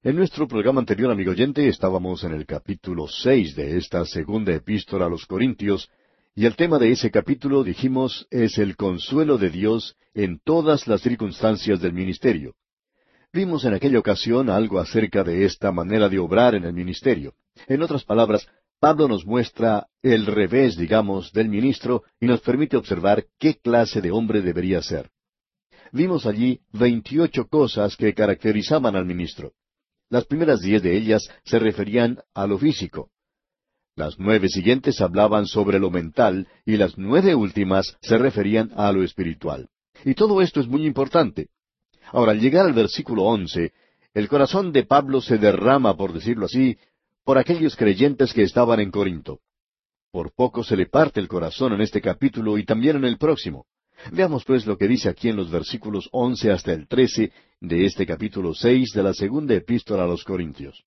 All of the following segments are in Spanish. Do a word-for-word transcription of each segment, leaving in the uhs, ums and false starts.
En nuestro programa anterior, amigo oyente, estábamos en el capítulo seis de esta segunda epístola a los Corintios, y el tema de ese capítulo, dijimos, es el consuelo de Dios en todas las circunstancias del ministerio. Vimos en aquella ocasión algo acerca de esta manera de obrar en el ministerio. En otras palabras, Pablo nos muestra el revés, digamos, del ministro y nos permite observar qué clase de hombre debería ser. Vimos allí veintiocho cosas que caracterizaban al ministro. Las primeras diez de ellas se referían a lo físico. Las nueve siguientes hablaban sobre lo mental y las nueve últimas se referían a lo espiritual. Y todo esto es muy importante. Ahora, al llegar al versículo once, el corazón de Pablo se derrama, por decirlo así, por aquellos creyentes que estaban en Corinto. Por poco se le parte el corazón en este capítulo y también en el próximo. Veamos pues lo que dice aquí en los versículos once hasta el trece de este capítulo seis de la segunda epístola a los Corintios.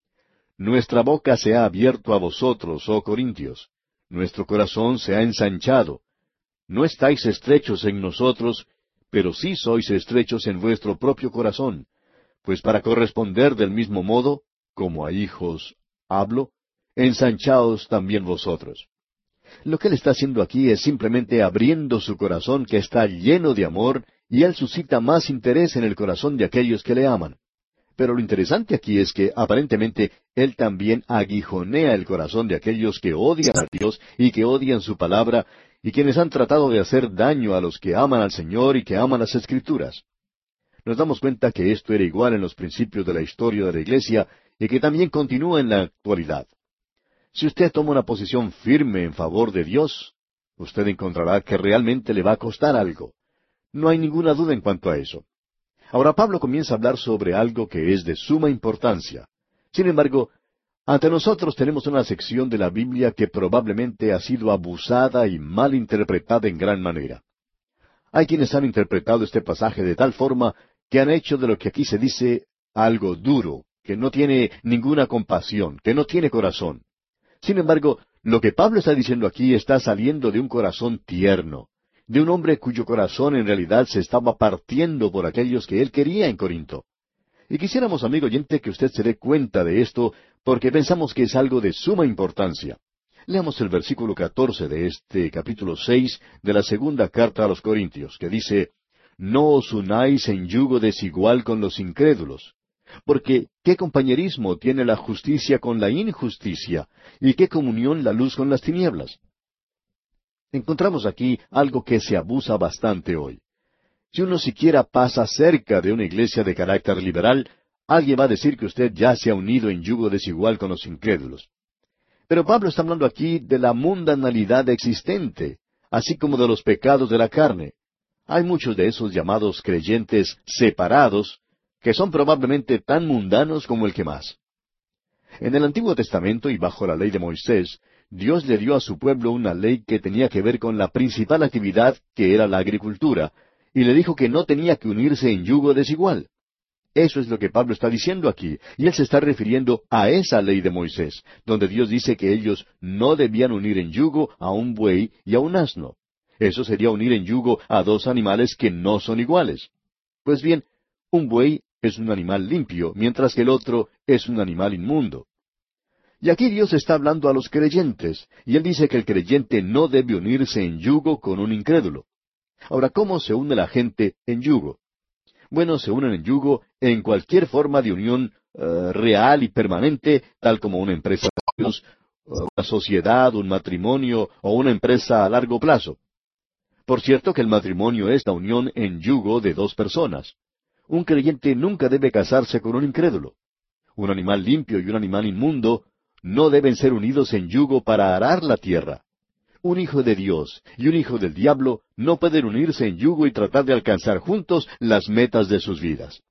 Nuestra boca se ha abierto a vosotros, oh Corintios. Nuestro corazón se ha ensanchado. No estáis estrechos en nosotros, pero sí sois estrechos en vuestro propio corazón. Pues para corresponder del mismo modo, como a hijos hablo, ensanchaos también vosotros. Lo que él está haciendo aquí es simplemente abriendo su corazón que está lleno de amor, y él suscita más interés en el corazón de aquellos que le aman. Pero lo interesante aquí es que aparentemente él también aguijonea el corazón de aquellos que odian a Dios y que odian su palabra, y quienes han tratado de hacer daño a los que aman al Señor y que aman las Escrituras. Nos damos cuenta que esto era igual en los principios de la historia de la Iglesia y que también continúa en la actualidad. Si usted toma una posición firme en favor de Dios, usted encontrará que realmente le va a costar algo. No hay ninguna duda en cuanto a eso. Ahora Pablo comienza a hablar sobre algo que es de suma importancia. Sin embargo, ante nosotros tenemos una sección de la Biblia que probablemente ha sido abusada y mal interpretada en gran manera. Hay quienes han interpretado este pasaje de tal forma que han hecho de lo que aquí se dice algo duro, que no tiene ninguna compasión, que no tiene corazón. Sin embargo, lo que Pablo está diciendo aquí está saliendo de un corazón tierno, de un hombre cuyo corazón en realidad se estaba partiendo por aquellos que él quería en Corinto. Y quisiéramos, amigo oyente, que usted se dé cuenta de esto, porque pensamos que es algo de suma importancia. Leamos el versículo catorce de este capítulo seis de la segunda carta a los Corintios, que dice, «No os unáis en yugo desigual con los incrédulos». Porque, ¿qué compañerismo tiene la justicia con la injusticia? ¿Y qué comunión la luz con las tinieblas? Encontramos aquí algo que se abusa bastante hoy. Si uno siquiera pasa cerca de una iglesia de carácter liberal, alguien va a decir que usted ya se ha unido en yugo desigual con los incrédulos. Pero Pablo está hablando aquí de la mundanalidad existente, así como de los pecados de la carne. Hay muchos de esos llamados creyentes separados, que son probablemente tan mundanos como el que más. En el Antiguo Testamento y bajo la ley de Moisés, Dios le dio a su pueblo una ley que tenía que ver con la principal actividad, que era la agricultura, y le dijo que no tenía que unirse en yugo desigual. Eso es lo que Pablo está diciendo aquí, y él se está refiriendo a esa ley de Moisés, donde Dios dice que ellos no debían unir en yugo a un buey y a un asno. Eso sería unir en yugo a dos animales que no son iguales. Pues bien, un buey es un animal limpio, mientras que el otro es un animal inmundo. Y aquí Dios está hablando a los creyentes, y Él dice que el creyente no debe unirse en yugo con un incrédulo. Ahora, ¿cómo se une la gente en yugo? Bueno, se unen en yugo en cualquier forma de unión uh, real y permanente, tal como una empresa de negocios, uh, una sociedad, un matrimonio o una empresa a largo plazo. Por cierto que el matrimonio es la unión en yugo de dos personas. Un creyente nunca debe casarse con un incrédulo. Un animal limpio y un animal inmundo no deben ser unidos en yugo para arar la tierra. Un hijo de Dios y un hijo del diablo no pueden unirse en yugo y tratar de alcanzar juntos las metas de sus vidas.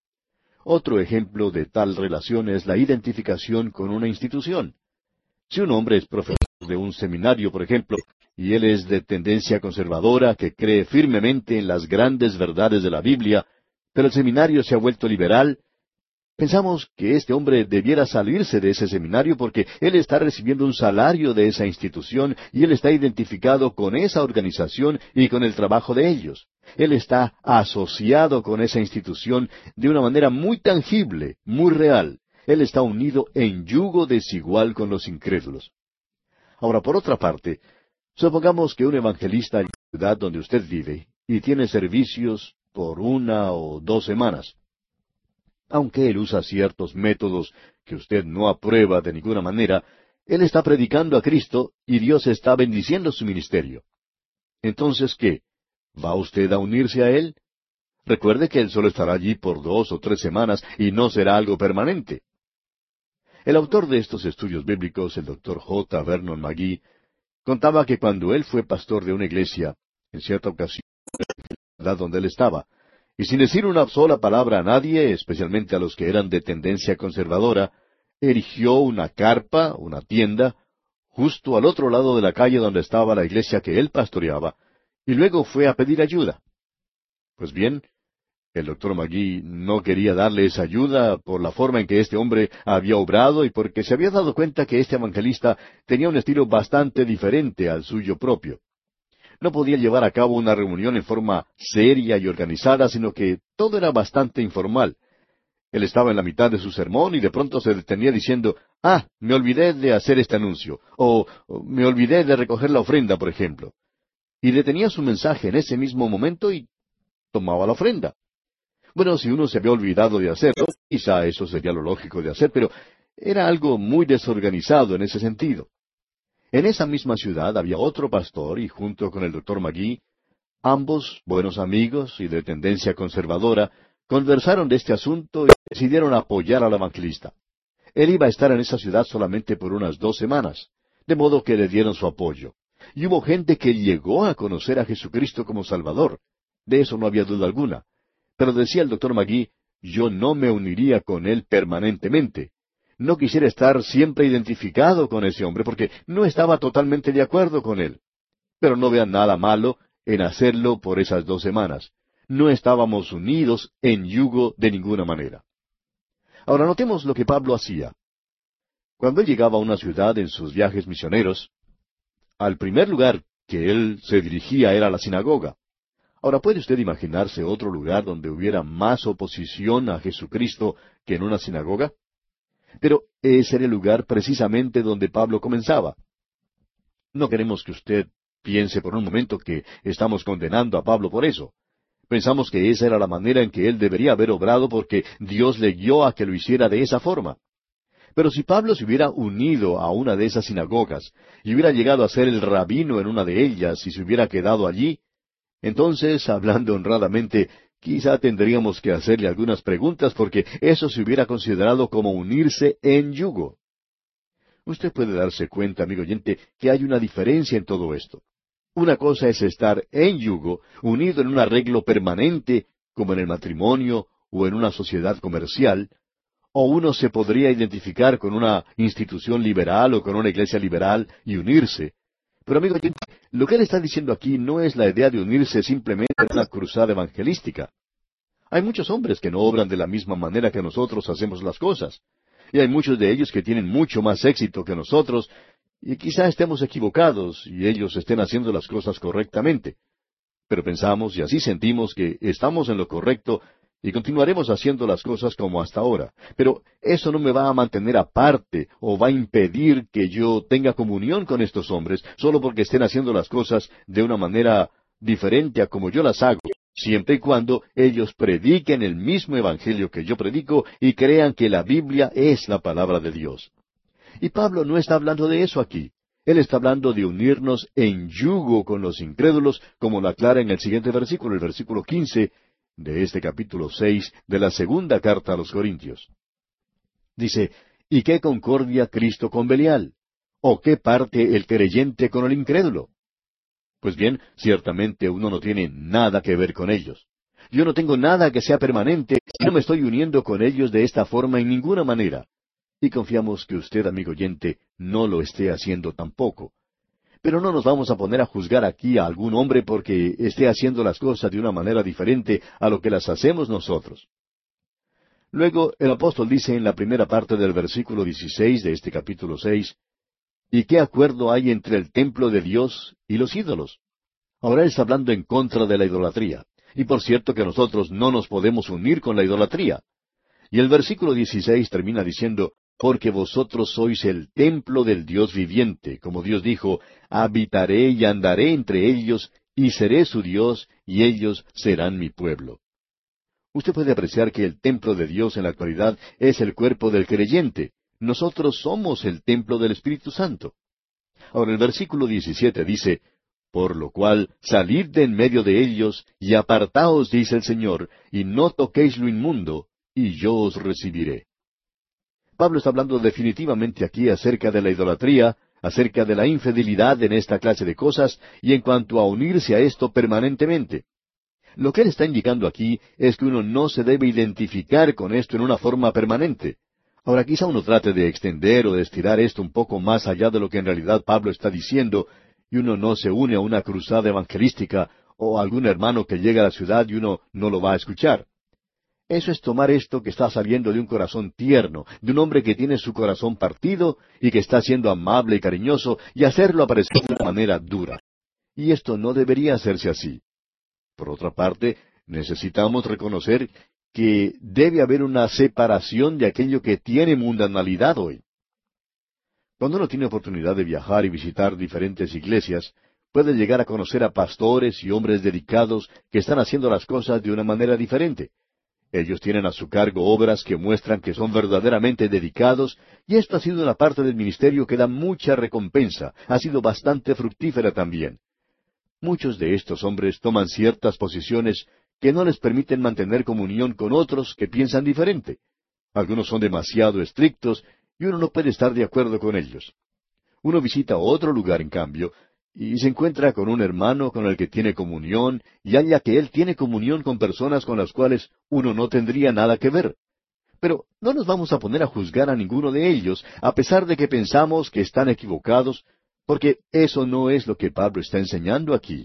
Otro ejemplo de tal relación es la identificación con una institución. Si un hombre es profesor de un seminario, por ejemplo, y él es de tendencia conservadora, que cree firmemente en las grandes verdades de la Biblia, pero el seminario se ha vuelto liberal, Pensamos que este hombre debiera salirse de ese seminario porque él está recibiendo un salario de esa institución y él está identificado con esa organización y con el trabajo de ellos. Él está asociado con esa institución de una manera muy tangible, muy real. Él está unido en yugo desigual con los incrédulos. Ahora, por otra parte, supongamos que un evangelista en la ciudad donde usted vive y tiene servicios por una o dos semanas. Aunque él usa ciertos métodos que usted no aprueba de ninguna manera, él está predicando a Cristo y Dios está bendiciendo su ministerio. Entonces, ¿qué? ¿Va usted a unirse a él? Recuerde que él solo estará allí por dos o tres semanas y no será algo permanente. El autor de estos estudios bíblicos, el doctor J. Vernon McGee, contaba que cuando él fue pastor de una iglesia, en cierta ocasión, en la ciudad donde él estaba, y sin decir una sola palabra a nadie, especialmente a los que eran de tendencia conservadora, erigió una carpa, una tienda, justo al otro lado de la calle donde estaba la iglesia que él pastoreaba, y luego fue a pedir ayuda. Pues bien, el doctor McGee no quería darle esa ayuda por la forma en que este hombre había obrado y porque se había dado cuenta que este evangelista tenía un estilo bastante diferente al suyo propio. No podía llevar a cabo una reunión en forma seria y organizada, sino que todo era bastante informal. Él estaba en la mitad de su sermón y de pronto se detenía diciendo, «Ah, me olvidé de hacer este anuncio», o «Me olvidé de recoger la ofrenda», por ejemplo. Y detenía su mensaje en ese mismo momento y tomaba la ofrenda. Bueno, si uno se había olvidado de hacerlo, quizá eso sería lo lógico de hacer, pero era algo muy desorganizado en ese sentido. En esa misma ciudad había otro pastor y junto con el doctor McGee, ambos buenos amigos y de tendencia conservadora, conversaron de este asunto y decidieron apoyar al evangelista. Él iba a estar en esa ciudad solamente por unas dos semanas, de modo que le dieron su apoyo. Y hubo gente que llegó a conocer a Jesucristo como Salvador. De eso no había duda alguna. Pero decía el doctor McGee, yo no me uniría con él permanentemente. No quisiera estar siempre identificado con ese hombre porque no estaba totalmente de acuerdo con él. Pero no vean nada malo en hacerlo por esas dos semanas. No estábamos unidos en yugo de ninguna manera. Ahora notemos lo que Pablo hacía. Cuando él llegaba a una ciudad en sus viajes misioneros, al primer lugar que él se dirigía era la sinagoga. Ahora, ¿puede usted imaginarse otro lugar donde hubiera más oposición a Jesucristo que en una sinagoga? Pero ese era el lugar precisamente donde Pablo comenzaba. No queremos que usted piense por un momento que estamos condenando a Pablo por eso. Pensamos que esa era la manera en que él debería haber obrado porque Dios le guió a que lo hiciera de esa forma. Pero si Pablo se hubiera unido a una de esas sinagogas y hubiera llegado a ser el rabino en una de ellas y se hubiera quedado allí, entonces, hablando honradamente, quizá tendríamos que hacerle algunas preguntas porque eso se hubiera considerado como unirse en yugo. Usted puede darse cuenta, amigo oyente, que hay una diferencia en todo esto. Una cosa es estar en yugo, unido en un arreglo permanente, como en el matrimonio o en una sociedad comercial, o uno se podría identificar con una institución liberal o con una iglesia liberal y unirse. Pero amigo oyente, lo que él está diciendo aquí no es la idea de unirse simplemente en una cruzada evangelística. Hay muchos hombres que no obran de la misma manera que nosotros hacemos las cosas. Y hay muchos de ellos que tienen mucho más éxito que nosotros, y quizá estemos equivocados y ellos estén haciendo las cosas correctamente. Pero pensamos y así sentimos que estamos en lo correcto y continuaremos haciendo las cosas como hasta ahora. Pero eso no me va a mantener aparte o va a impedir que yo tenga comunión con estos hombres solo porque estén haciendo las cosas de una manera diferente a como yo las hago, siempre y cuando ellos prediquen el mismo evangelio que yo predico y crean que la Biblia es la palabra de Dios. Y Pablo no está hablando de eso aquí. Él está hablando de unirnos en yugo con los incrédulos, como lo aclara en el siguiente versículo, el versículo quince de este capítulo seis de la segunda carta a los Corintios. Dice, ¿y qué concordia Cristo con Belial? ¿O qué parte el creyente con el incrédulo? Pues bien, ciertamente uno no tiene nada que ver con ellos. Yo no tengo nada que sea permanente y no me estoy uniendo con ellos de esta forma en ninguna manera. Y confiamos que usted, amigo oyente, no lo esté haciendo tampoco. Pero no nos vamos a poner a juzgar aquí a algún hombre porque esté haciendo las cosas de una manera diferente a lo que las hacemos nosotros. Luego el apóstol dice en la primera parte del versículo dieciséis de este capítulo seis, ¿y qué acuerdo hay entre el templo de Dios y los ídolos? Ahora él está hablando en contra de la idolatría. Y por cierto que nosotros no nos podemos unir con la idolatría. Y el versículo dieciséis termina diciendo, porque vosotros sois el templo del Dios viviente, como Dios dijo, habitaré y andaré entre ellos, y seré su Dios, y ellos serán mi pueblo. Usted puede apreciar que el templo de Dios en la actualidad es el cuerpo del creyente. Nosotros somos el templo del Espíritu Santo. Ahora el versículo diecisiete dice, por lo cual salid de en medio de ellos, y apartaos, dice el Señor, y no toquéis lo inmundo, y yo os recibiré. Pablo está hablando definitivamente aquí acerca de la idolatría, acerca de la infidelidad en esta clase de cosas, y en cuanto a unirse a esto permanentemente. Lo que él está indicando aquí es que uno no se debe identificar con esto en una forma permanente. Ahora quizá uno trate de extender o de estirar esto un poco más allá de lo que en realidad Pablo está diciendo, y uno no se une a una cruzada evangelística o a algún hermano que llega a la ciudad y uno no lo va a escuchar. Eso es tomar esto que está saliendo de un corazón tierno, de un hombre que tiene su corazón partido y que está siendo amable y cariñoso, y hacerlo aparecer de una manera dura. Y esto no debería hacerse así. Por otra parte, necesitamos reconocer que debe haber una separación de aquello que tiene mundanalidad hoy. Cuando uno tiene oportunidad de viajar y visitar diferentes iglesias, puede llegar a conocer a pastores y hombres dedicados que están haciendo las cosas de una manera diferente. Ellos tienen a su cargo obras que muestran que son verdaderamente dedicados, y esto ha sido una parte del ministerio que da mucha recompensa, ha sido bastante fructífera también. Muchos de estos hombres toman ciertas posiciones que no les permiten mantener comunión con otros que piensan diferente. Algunos son demasiado estrictos y uno no puede estar de acuerdo con ellos. Uno visita otro lugar, en cambio, y se encuentra con un hermano con el que tiene comunión, y halla que él tiene comunión con personas con las cuales uno no tendría nada que ver. Pero no nos vamos a poner a juzgar a ninguno de ellos, a pesar de que pensamos que están equivocados, porque eso no es lo que Pablo está enseñando aquí.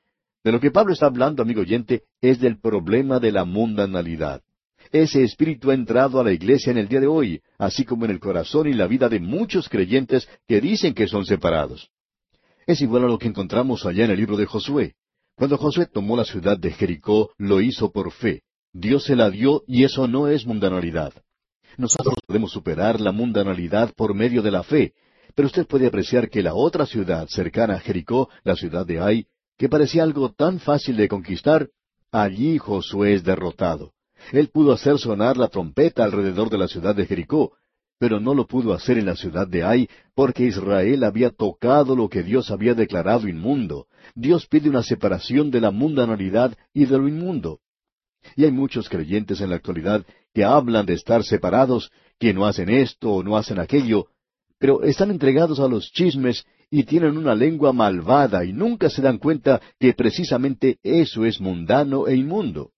De lo que Pablo está hablando, amigo oyente, es del problema de la mundanalidad. Ese espíritu ha entrado a la iglesia en el día de hoy, así como en el corazón y la vida de muchos creyentes que dicen que son separados. Es igual a lo que encontramos allá en el libro de Josué. Cuando Josué tomó la ciudad de Jericó, lo hizo por fe. Dios se la dio y eso no es mundanalidad. Nosotros podemos superar la mundanalidad por medio de la fe, pero usted puede apreciar que la otra ciudad cercana a Jericó, la ciudad de Ai, que parecía algo tan fácil de conquistar, allí Josué es derrotado. Él pudo hacer sonar la trompeta alrededor de la ciudad de Jericó, pero no lo pudo hacer en la ciudad de Ai, porque Israel había tocado lo que Dios había declarado inmundo. Dios pide una separación de la mundanalidad y de lo inmundo. Y hay muchos creyentes en la actualidad que hablan de estar separados, que no hacen esto o no hacen aquello, pero están entregados a los chismes y tienen una lengua malvada y nunca se dan cuenta que precisamente eso es mundano e inmundo.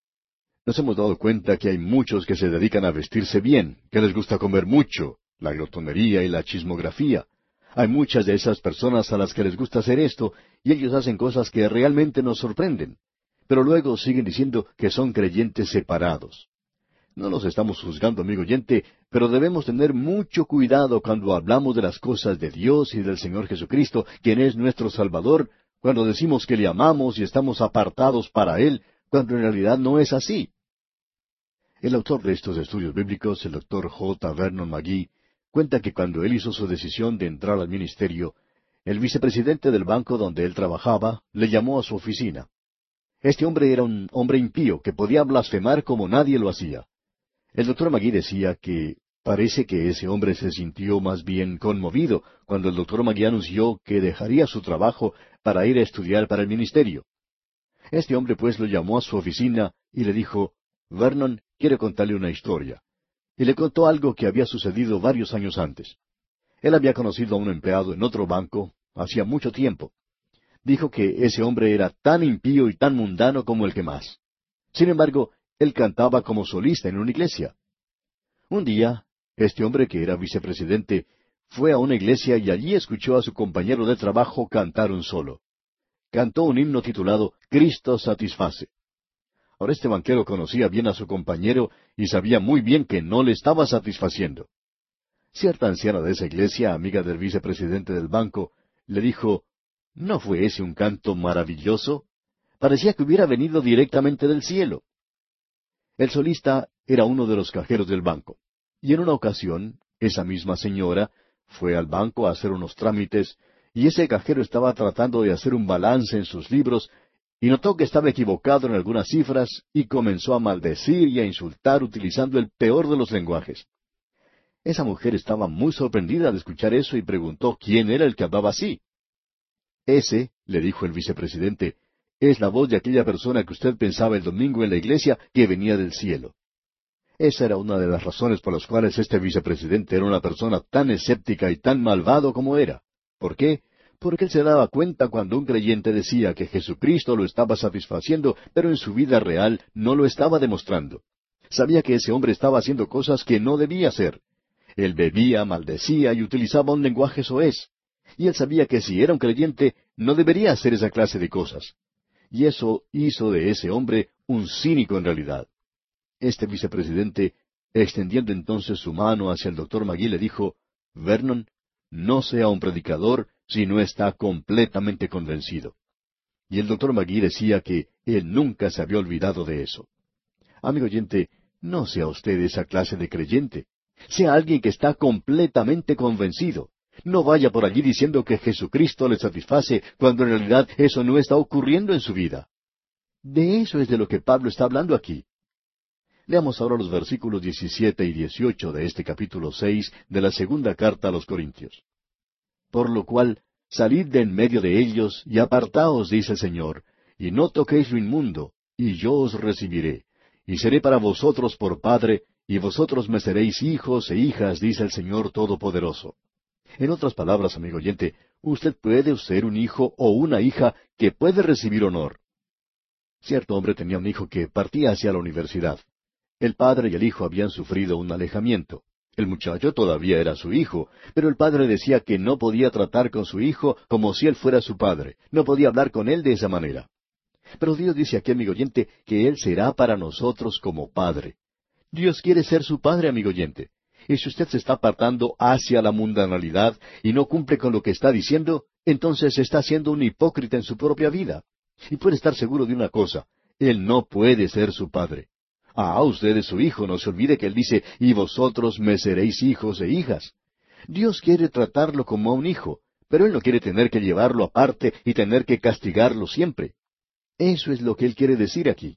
Nos hemos dado cuenta que hay muchos que se dedican a vestirse bien, que les gusta comer mucho, la glotonería y la chismografía. Hay muchas de esas personas a las que les gusta hacer esto, y ellos hacen cosas que realmente nos sorprenden. Pero luego siguen diciendo que son creyentes separados. No los estamos juzgando, amigo oyente, pero debemos tener mucho cuidado cuando hablamos de las cosas de Dios y del Señor Jesucristo, quien es nuestro Salvador, cuando decimos que le amamos y estamos apartados para Él, cuando en realidad no es así. El autor de estos estudios bíblicos, el doctor J. Vernon McGee, cuenta que cuando él hizo su decisión de entrar al ministerio, el vicepresidente del banco donde él trabajaba le llamó a su oficina. Este hombre era un hombre impío que podía blasfemar como nadie lo hacía. El doctor McGee decía que parece que ese hombre se sintió más bien conmovido cuando el doctor McGee anunció que dejaría su trabajo para ir a estudiar para el ministerio. Este hombre pues lo llamó a su oficina y le dijo, Vernon quiere contarle una historia. Y le contó algo que había sucedido varios años antes. Él había conocido a un empleado en otro banco hacía mucho tiempo. Dijo que ese hombre era tan impío y tan mundano como el que más. Sin embargo, él cantaba como solista en una iglesia. Un día, este hombre que era vicepresidente fue a una iglesia y allí escuchó a su compañero de trabajo cantar un solo. Cantó un himno titulado Cristo satisface. Ahora este banquero conocía bien a su compañero y sabía muy bien que no le estaba satisfaciendo. Cierta anciana de esa iglesia, amiga del vicepresidente del banco, le dijo, ¿no fue ese un canto maravilloso? Parecía que hubiera venido directamente del cielo. El solista era uno de los cajeros del banco, y en una ocasión, esa misma señora fue al banco a hacer unos trámites, y ese cajero estaba tratando de hacer un balance en sus libros, y notó que estaba equivocado en algunas cifras, y comenzó a maldecir y a insultar utilizando el peor de los lenguajes. Esa mujer estaba muy sorprendida de escuchar eso y preguntó quién era el que hablaba así. Ese, le dijo el vicepresidente, es la voz de aquella persona que usted pensaba el domingo en la iglesia que venía del cielo. Esa era una de las razones por las cuales este vicepresidente era una persona tan escéptica y tan malvado como era. ¿Por qué? Porque él se daba cuenta cuando un creyente decía que Jesucristo lo estaba satisfaciendo, pero en su vida real no lo estaba demostrando. Sabía que ese hombre estaba haciendo cosas que no debía hacer. Él bebía, maldecía y utilizaba un lenguaje soez. Y él sabía que si era un creyente, no debería hacer esa clase de cosas. Y eso hizo de ese hombre un cínico en realidad. Este vicepresidente, extendiendo entonces su mano hacia el doctor Magui, le dijo, Vernon, no sea un predicador si no está completamente convencido. Y el doctor Magui decía que él nunca se había olvidado de eso. Amigo oyente, no sea usted esa clase de creyente. Sea alguien que está completamente convencido. No vaya por allí diciendo que Jesucristo le satisface cuando en realidad eso no está ocurriendo en su vida. De eso es de lo que Pablo está hablando aquí. Leamos ahora los versículos diecisiete y dieciocho de este capítulo seis de la segunda carta a los Corintios. Por lo cual, salid de en medio de ellos y apartaos, dice el Señor, y no toquéis lo inmundo, y yo os recibiré, y seré para vosotros por Padre, y vosotros me seréis hijos e hijas, dice el Señor Todopoderoso. En otras palabras, amigo oyente, usted puede ser un hijo o una hija que puede recibir honor. Cierto hombre tenía un hijo que partía hacia la universidad. El padre y el hijo habían sufrido un alejamiento. El muchacho todavía era su hijo, pero el padre decía que no podía tratar con su hijo como si él fuera su padre, no podía hablar con él de esa manera. Pero Dios dice aquí, amigo oyente, que Él será para nosotros como Padre. Dios quiere ser su Padre, amigo oyente. Y si usted se está apartando hacia la mundanalidad y no cumple con lo que está diciendo, entonces está siendo un hipócrita en su propia vida. Y puede estar seguro de una cosa, Él no puede ser su Padre. Ah, usted es su hijo, no se olvide que Él dice, y vosotros me seréis hijos e hijas. Dios quiere tratarlo como a un hijo, pero Él no quiere tener que llevarlo aparte y tener que castigarlo siempre. Eso es lo que Él quiere decir aquí.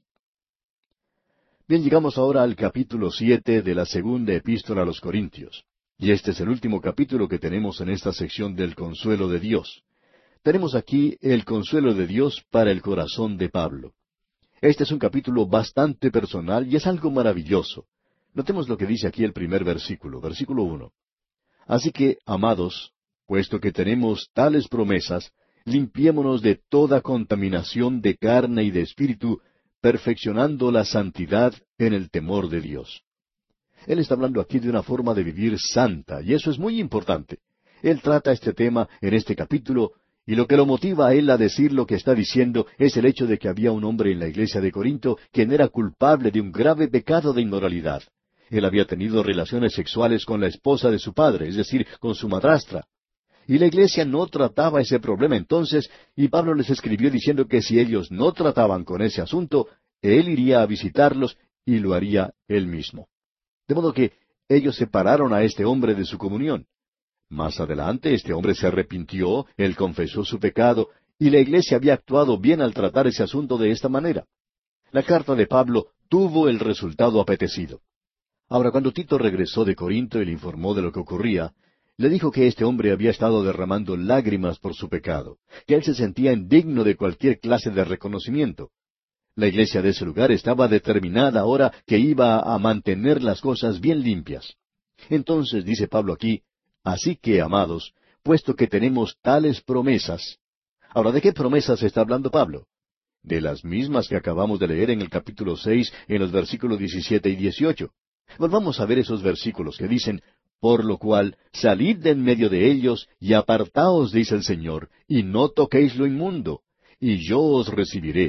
Bien, llegamos ahora al capítulo siete de la segunda epístola a los Corintios. Y este es el último capítulo que tenemos en esta sección del consuelo de Dios. Tenemos aquí el consuelo de Dios para el corazón de Pablo. Este es un capítulo bastante personal y es algo maravilloso. Notemos lo que dice aquí el primer versículo, versículo uno. Así que, amados, puesto que tenemos tales promesas, limpiémonos de toda contaminación de carne y de espíritu, perfeccionando la santidad en el temor de Dios. Él está hablando aquí de una forma de vivir santa, y eso es muy importante. Él trata este tema en este capítulo, y lo que lo motiva a él a decir lo que está diciendo es el hecho de que había un hombre en la iglesia de Corinto quien era culpable de un grave pecado de inmoralidad. Él había tenido relaciones sexuales con la esposa de su padre, es decir, con su madrastra. Y la iglesia no trataba ese problema entonces, y Pablo les escribió diciendo que si ellos no trataban con ese asunto, él iría a visitarlos y lo haría él mismo. De modo que ellos separaron a este hombre de su comunión. Más adelante este hombre se arrepintió, él confesó su pecado, y la iglesia había actuado bien al tratar ese asunto de esta manera. La carta de Pablo tuvo el resultado apetecido. Ahora, cuando Tito regresó de Corinto y le informó de lo que ocurría, le dijo que este hombre había estado derramando lágrimas por su pecado, que él se sentía indigno de cualquier clase de reconocimiento. La iglesia de ese lugar estaba determinada ahora que iba a mantener las cosas bien limpias. Entonces dice Pablo aquí, así que, amados, puesto que tenemos tales promesas. Ahora, ¿de qué promesas está hablando Pablo? De las mismas que acabamos de leer en el capítulo seis, en los versículos diecisiete y dieciocho. Volvamos a ver esos versículos que dicen, por lo cual, salid de en medio de ellos, y apartaos, dice el Señor, y no toquéis lo inmundo, y yo os recibiré,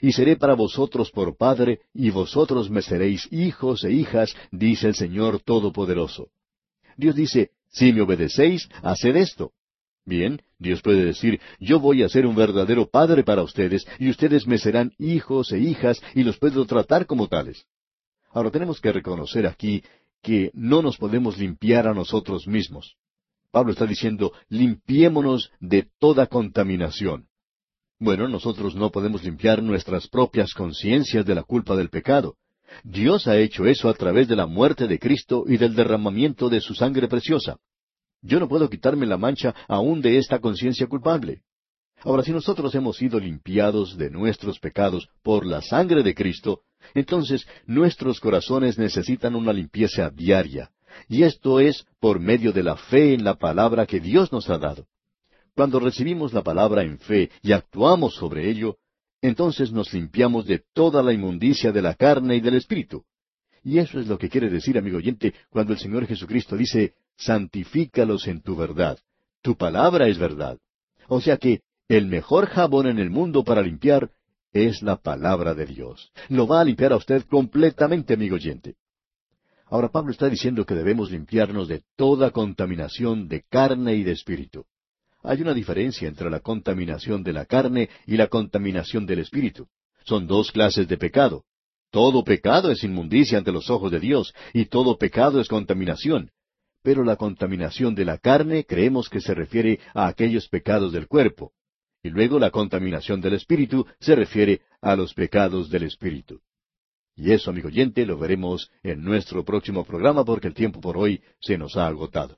y seré para vosotros por Padre, y vosotros me seréis hijos e hijas, dice el Señor Todopoderoso. Dios dice, si me obedecéis, haced esto. Bien, Dios puede decir, yo voy a ser un verdadero padre para ustedes, y ustedes me serán hijos e hijas, y los puedo tratar como tales. Ahora tenemos que reconocer aquí que no nos podemos limpiar a nosotros mismos. Pablo está diciendo, limpiémonos de toda contaminación. Bueno, nosotros no podemos limpiar nuestras propias conciencias de la culpa del pecado. Dios ha hecho eso a través de la muerte de Cristo y del derramamiento de su sangre preciosa. Yo no puedo quitarme la mancha aún de esta conciencia culpable. Ahora, si nosotros hemos sido limpiados de nuestros pecados por la sangre de Cristo, entonces nuestros corazones necesitan una limpieza diaria. Y esto es por medio de la fe en la palabra que Dios nos ha dado. Cuando recibimos la palabra en fe y actuamos sobre ello, entonces nos limpiamos de toda la inmundicia de la carne y del espíritu. Y eso es lo que quiere decir, amigo oyente, cuando el Señor Jesucristo dice, santifícalos en tu verdad. Tu palabra es verdad. O sea que el mejor jabón en el mundo para limpiar es la palabra de Dios. Lo va a limpiar a usted completamente, amigo oyente. Ahora Pablo está diciendo que debemos limpiarnos de toda contaminación de carne y de espíritu. Hay una diferencia entre la contaminación de la carne y la contaminación del espíritu. Son dos clases de pecado. Todo pecado es inmundicia ante los ojos de Dios, y todo pecado es contaminación. Pero la contaminación de la carne creemos que se refiere a aquellos pecados del cuerpo. Y luego la contaminación del espíritu se refiere a los pecados del espíritu. Y eso, amigo oyente, lo veremos en nuestro próximo programa porque el tiempo por hoy se nos ha agotado.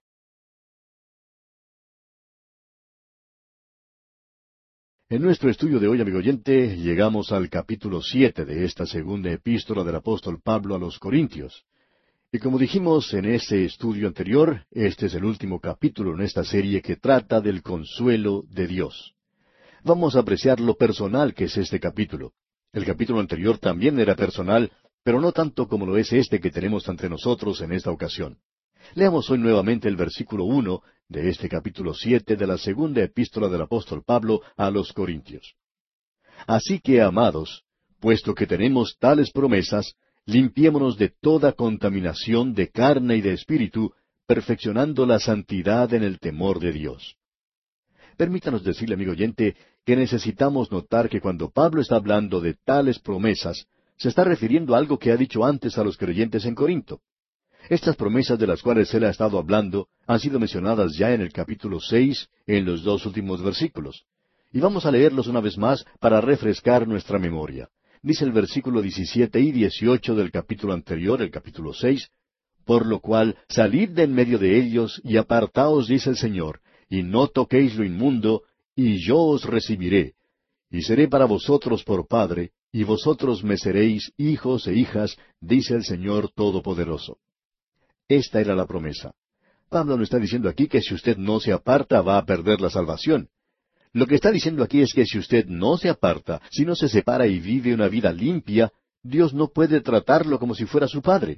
En nuestro estudio de hoy, amigo oyente, llegamos al capítulo siete de esta segunda epístola del apóstol Pablo a los Corintios. Y como dijimos en ese estudio anterior, este es el último capítulo en esta serie que trata del consuelo de Dios. Vamos a apreciar lo personal que es este capítulo. El capítulo anterior también era personal, pero no tanto como lo es este que tenemos ante nosotros en esta ocasión. Leamos hoy nuevamente el versículo uno de este capítulo siete de la segunda epístola del apóstol Pablo a los Corintios. Así que, amados, puesto que tenemos tales promesas, limpiémonos de toda contaminación de carne y de espíritu, perfeccionando la santidad en el temor de Dios. Permítanos decirle, amigo oyente, que necesitamos notar que cuando Pablo está hablando de tales promesas, se está refiriendo a algo que ha dicho antes a los creyentes en Corinto. Estas promesas de las cuales él ha estado hablando han sido mencionadas ya en el capítulo seis, en los dos últimos versículos. Y vamos a leerlos una vez más para refrescar nuestra memoria. Dice el versículo diecisiete y dieciocho del capítulo anterior, el capítulo seis, por lo cual salid de en medio de ellos y apartaos, dice el Señor, y no toquéis lo inmundo, y yo os recibiré, y seré para vosotros por Padre, y vosotros me seréis hijos e hijas, dice el Señor Todopoderoso. Esta era la promesa. Pablo no está diciendo aquí que si usted no se aparta va a perder la salvación. Lo que está diciendo aquí es que si usted no se aparta, si no se separa y vive una vida limpia, Dios no puede tratarlo como si fuera su padre.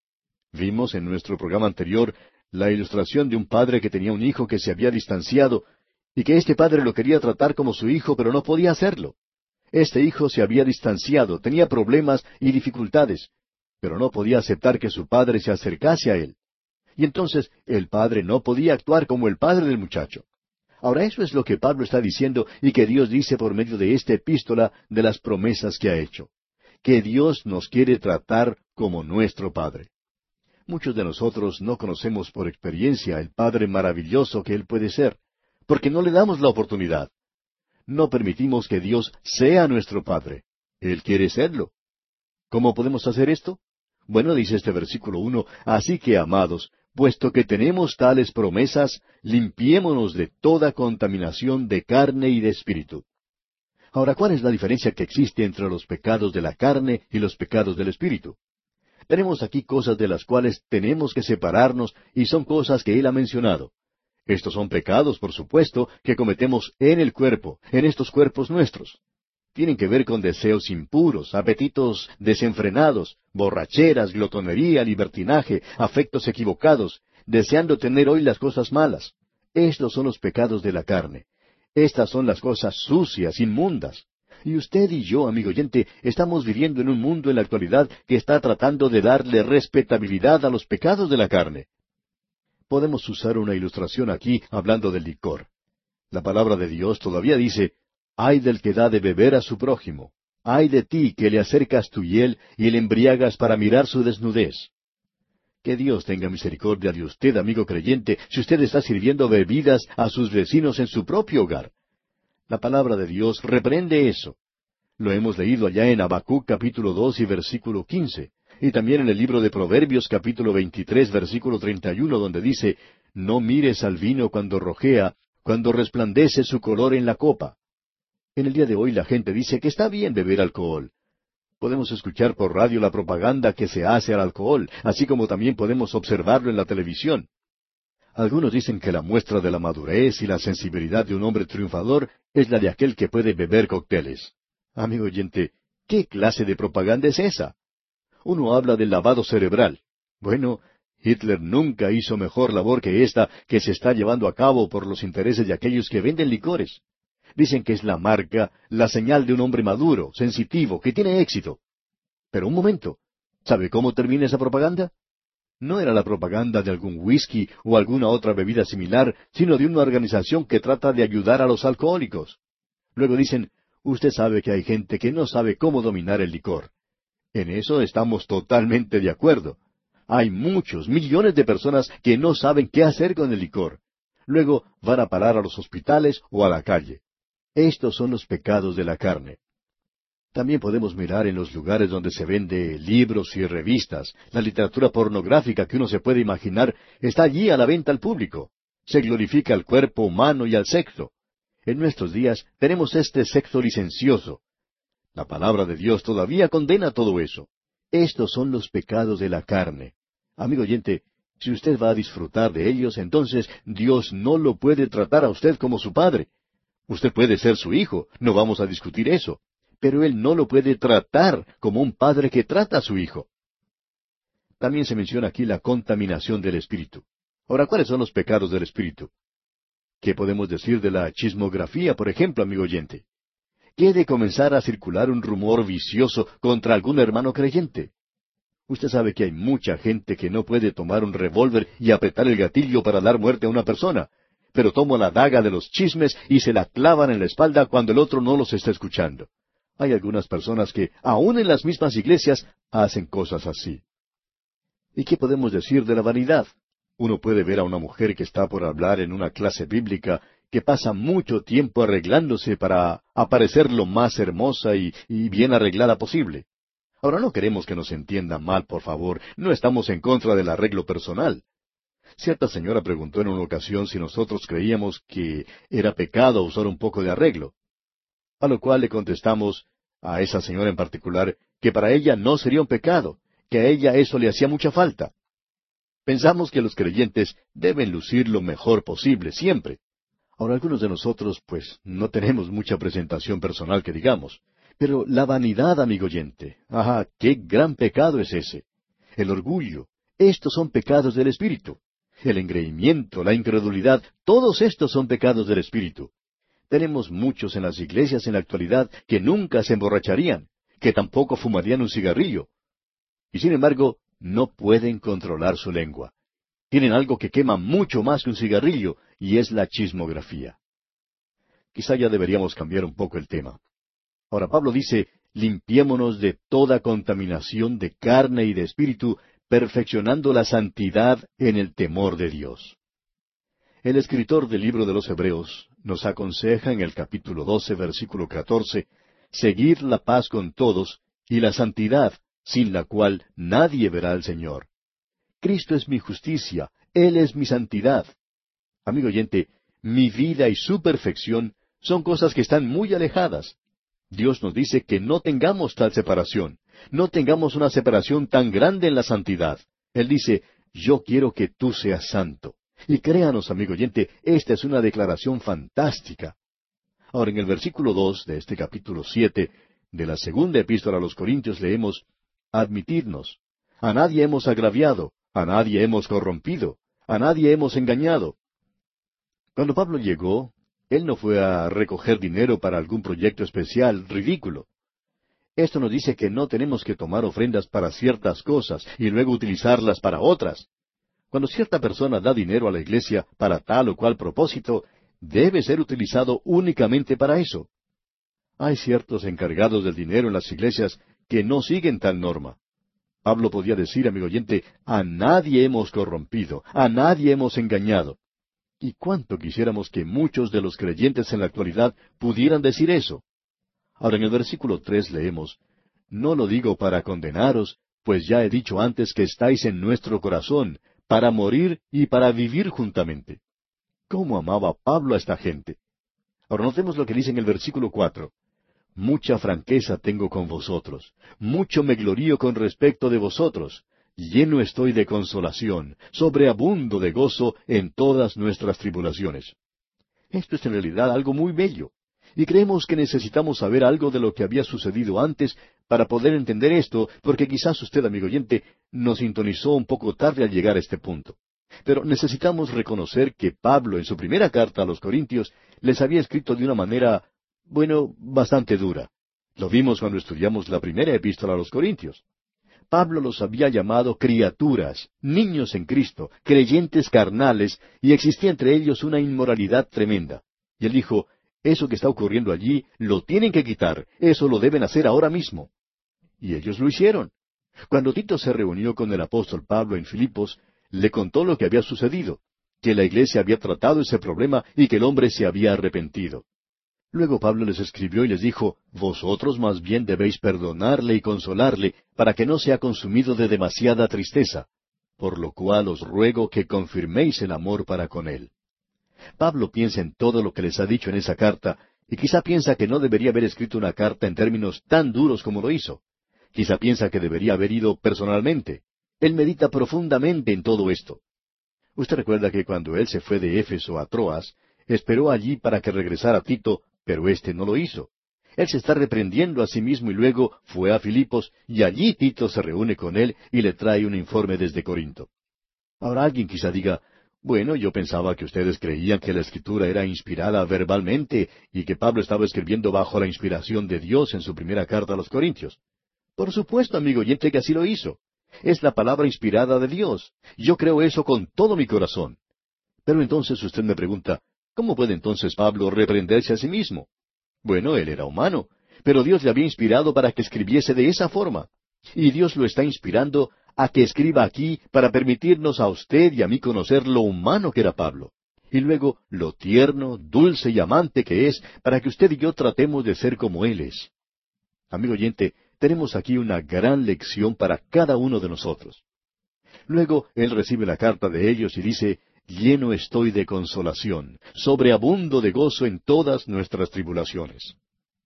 Vimos en nuestro programa anterior la ilustración de un padre que tenía un hijo que se había distanciado y que este padre lo quería tratar como su hijo, pero no podía hacerlo. Este hijo se había distanciado, tenía problemas y dificultades, pero no podía aceptar que su padre se acercase a él. Y entonces el padre no podía actuar como el padre del muchacho. Ahora eso es lo que Pablo está diciendo y que Dios dice por medio de esta epístola de las promesas que ha hecho. Que Dios nos quiere tratar como nuestro Padre. Muchos de nosotros no conocemos por experiencia el Padre maravilloso que Él puede ser, porque no le damos la oportunidad. No permitimos que Dios sea nuestro Padre. Él quiere serlo. ¿Cómo podemos hacer esto? Bueno, dice este versículo uno, así que, amados, puesto que tenemos tales promesas, limpiémonos de toda contaminación de carne y de espíritu. Ahora, ¿cuál es la diferencia que existe entre los pecados de la carne y los pecados del espíritu? Tenemos aquí cosas de las cuales tenemos que separarnos y son cosas que Él ha mencionado. Estos son pecados, por supuesto, que cometemos en el cuerpo, en estos cuerpos nuestros. Tienen que ver con deseos impuros, apetitos desenfrenados, borracheras, glotonería, libertinaje, afectos equivocados, deseando tener hoy las cosas malas. Estos son los pecados de la carne. Estas son las cosas sucias, inmundas. Y usted y yo, amigo oyente, estamos viviendo en un mundo en la actualidad que está tratando de darle respetabilidad a los pecados de la carne. Podemos usar una ilustración aquí hablando del licor. La palabra de Dios todavía dice, «Ay del que da de beber a su prójimo, ay de ti que le acercas tu hiel y le embriagas para mirar su desnudez». Que Dios tenga misericordia de usted, amigo creyente, si usted está sirviendo bebidas a sus vecinos en su propio hogar. La palabra de Dios reprende eso. Lo hemos leído allá en Habacuc capítulo dos y versículo quince, y también en el libro de Proverbios capítulo veintitrés versículo treinta y uno, donde dice, «No mires al vino cuando rojea, cuando resplandece su color en la copa». En el día de hoy la gente dice que está bien beber alcohol. Podemos escuchar por radio la propaganda que se hace al alcohol, así como también podemos observarlo en la televisión. Algunos dicen que la muestra de la madurez y la sensibilidad de un hombre triunfador es la de aquel que puede beber cócteles. Amigo oyente, ¿qué clase de propaganda es esa? Uno habla del lavado cerebral. Bueno, Hitler nunca hizo mejor labor que esta que se está llevando a cabo por los intereses de aquellos que venden licores. Dicen que es la marca, la señal de un hombre maduro, sensitivo, que tiene éxito. Pero un momento, ¿sabe cómo termina esa propaganda? No era la propaganda de algún whisky o alguna otra bebida similar, sino de una organización que trata de ayudar a los alcohólicos. Luego dicen, usted sabe que hay gente que no sabe cómo dominar el licor. En eso estamos totalmente de acuerdo. Hay muchos, millones de personas que no saben qué hacer con el licor. Luego van a parar a los hospitales o a la calle. Estos son los pecados de la carne. También podemos mirar en los lugares donde se vende libros y revistas. La literatura pornográfica que uno se puede imaginar está allí a la venta al público. Se glorifica al cuerpo humano y al sexo. En nuestros días tenemos este sexo licencioso. La palabra de Dios todavía condena todo eso. Estos son los pecados de la carne. Amigo oyente, si usted va a disfrutar de ellos, entonces Dios no lo puede tratar a usted como su padre. Usted puede ser su hijo, no vamos a discutir eso, pero Él no lo puede tratar como un padre que trata a su hijo. También se menciona aquí la contaminación del espíritu. Ahora, ¿cuáles son los pecados del espíritu? ¿Qué podemos decir de la chismografía, por ejemplo, amigo oyente? ¿Qué de comenzar a circular un rumor vicioso contra algún hermano creyente? Usted sabe que hay mucha gente que no puede tomar un revólver y apretar el gatillo para dar muerte a una persona, pero toma la daga de los chismes y se la clavan en la espalda cuando el otro no los está escuchando. Hay algunas personas que, aun en las mismas iglesias, hacen cosas así. ¿Y qué podemos decir de la vanidad? Uno puede ver a una mujer que está por hablar en una clase bíblica que pasa mucho tiempo arreglándose para aparecer lo más hermosa y, y bien arreglada posible. Ahora, no queremos que nos entiendan mal, por favor. No estamos en contra del arreglo personal. Cierta señora preguntó en una ocasión si nosotros creíamos que era pecado usar un poco de arreglo. A lo cual le contestamos, a esa señora en particular, que para ella no sería un pecado, que a ella eso le hacía mucha falta. Pensamos que los creyentes deben lucir lo mejor posible, siempre. Ahora, algunos de nosotros, pues, no tenemos mucha presentación personal que digamos. Pero la vanidad, amigo oyente, ¡ajá! ¡Qué gran pecado es ese! El orgullo, estos son pecados del espíritu. El engreimiento, la incredulidad, todos estos son pecados del espíritu. Tenemos muchos en las iglesias en la actualidad que nunca se emborracharían, que tampoco fumarían un cigarrillo. Y sin embargo, no pueden controlar su lengua. Tienen algo que quema mucho más que un cigarrillo, y es la chismografía. Quizá ya deberíamos cambiar un poco el tema. Ahora Pablo dice, limpiémonos de toda contaminación de carne y de espíritu, perfeccionando la santidad en el temor de Dios. El escritor del libro de los Hebreos nos aconseja en el capítulo doce, versículo catorce, seguir la paz con todos y la santidad, sin la cual nadie verá al Señor. Cristo es mi justicia, Él es mi santidad. Amigo oyente, mi vida y su perfección son cosas que están muy alejadas. Dios nos dice que no tengamos tal separación, no tengamos una separación tan grande en la santidad. Él dice, yo quiero que tú seas santo. Y créanos, amigo oyente, esta es una declaración fantástica. Ahora, en el versículo dos de este capítulo siete de la segunda epístola a los Corintios leemos, admitidnos. A nadie hemos agraviado, a nadie hemos corrompido, a nadie hemos engañado. Cuando Pablo llegó, Él no fue a recoger dinero para algún proyecto especial ridículo. Esto nos dice que no tenemos que tomar ofrendas para ciertas cosas y luego utilizarlas para otras. Cuando cierta persona da dinero a la iglesia para tal o cual propósito, debe ser utilizado únicamente para eso. Hay ciertos encargados del dinero en las iglesias que no siguen tal norma. Pablo podía decir, amigo oyente, a nadie hemos corrompido, a nadie hemos engañado. Y cuánto quisiéramos que muchos de los creyentes en la actualidad pudieran decir eso. Ahora en el versículo tres leemos, no lo digo para condenaros, pues ya he dicho antes que estáis en nuestro corazón, para morir y para vivir juntamente. ¿Cómo amaba Pablo a esta gente? Ahora notemos lo que dice en el versículo cuatro. Mucha franqueza tengo con vosotros, mucho me glorío con respecto de vosotros, lleno estoy de consolación, sobreabundo de gozo en todas nuestras tribulaciones. Esto es en realidad algo muy bello, y creemos que necesitamos saber algo de lo que había sucedido antes para poder entender esto, porque quizás usted, amigo oyente, nos sintonizó un poco tarde al llegar a este punto. Pero necesitamos reconocer que Pablo, en su primera carta a los Corintios, les había escrito de una manera, bueno, bastante dura. Lo vimos cuando estudiamos la primera epístola a los Corintios. Pablo los había llamado criaturas, niños en Cristo, creyentes carnales, y existía entre ellos una inmoralidad tremenda. Y él dijo, eso que está ocurriendo allí, lo tienen que quitar, eso lo deben hacer ahora mismo. Y ellos lo hicieron. Cuando Tito se reunió con el apóstol Pablo en Filipos, le contó lo que había sucedido, que la iglesia había tratado ese problema y que el hombre se había arrepentido. Luego Pablo les escribió y les dijo, vosotros más bien debéis perdonarle y consolarle, para que no sea consumido de demasiada tristeza, por lo cual os ruego que confirméis el amor para con él. Pablo piensa en todo lo que les ha dicho en esa carta, y quizá piensa que no debería haber escrito una carta en términos tan duros como lo hizo. Quizá piensa que debería haber ido personalmente. Él medita profundamente en todo esto. Usted recuerda que cuando él se fue de Éfeso a Troas, esperó allí para que regresara Tito, pero éste no lo hizo. Él se está reprendiendo a sí mismo y luego fue a Filipos, y allí Tito se reúne con él y le trae un informe desde Corinto. Ahora alguien quizá diga, bueno, yo pensaba que ustedes creían que la Escritura era inspirada verbalmente y que Pablo estaba escribiendo bajo la inspiración de Dios en su primera carta a los Corintios. Por supuesto, amigo oyente, que así lo hizo. Es la palabra inspirada de Dios. Yo creo eso con todo mi corazón. Pero entonces usted me pregunta, ¿cómo puede entonces Pablo reprenderse a sí mismo? Bueno, él era humano, pero Dios le había inspirado para que escribiese de esa forma. Y Dios lo está inspirando a que escriba aquí para permitirnos a usted y a mí conocer lo humano que era Pablo. Y luego lo tierno, dulce y amante que es, para que usted y yo tratemos de ser como Él es. Amigo oyente, tenemos aquí una gran lección para cada uno de nosotros. Luego él recibe la carta de ellos y dice, lleno estoy de consolación, sobreabundo de gozo en todas nuestras tribulaciones.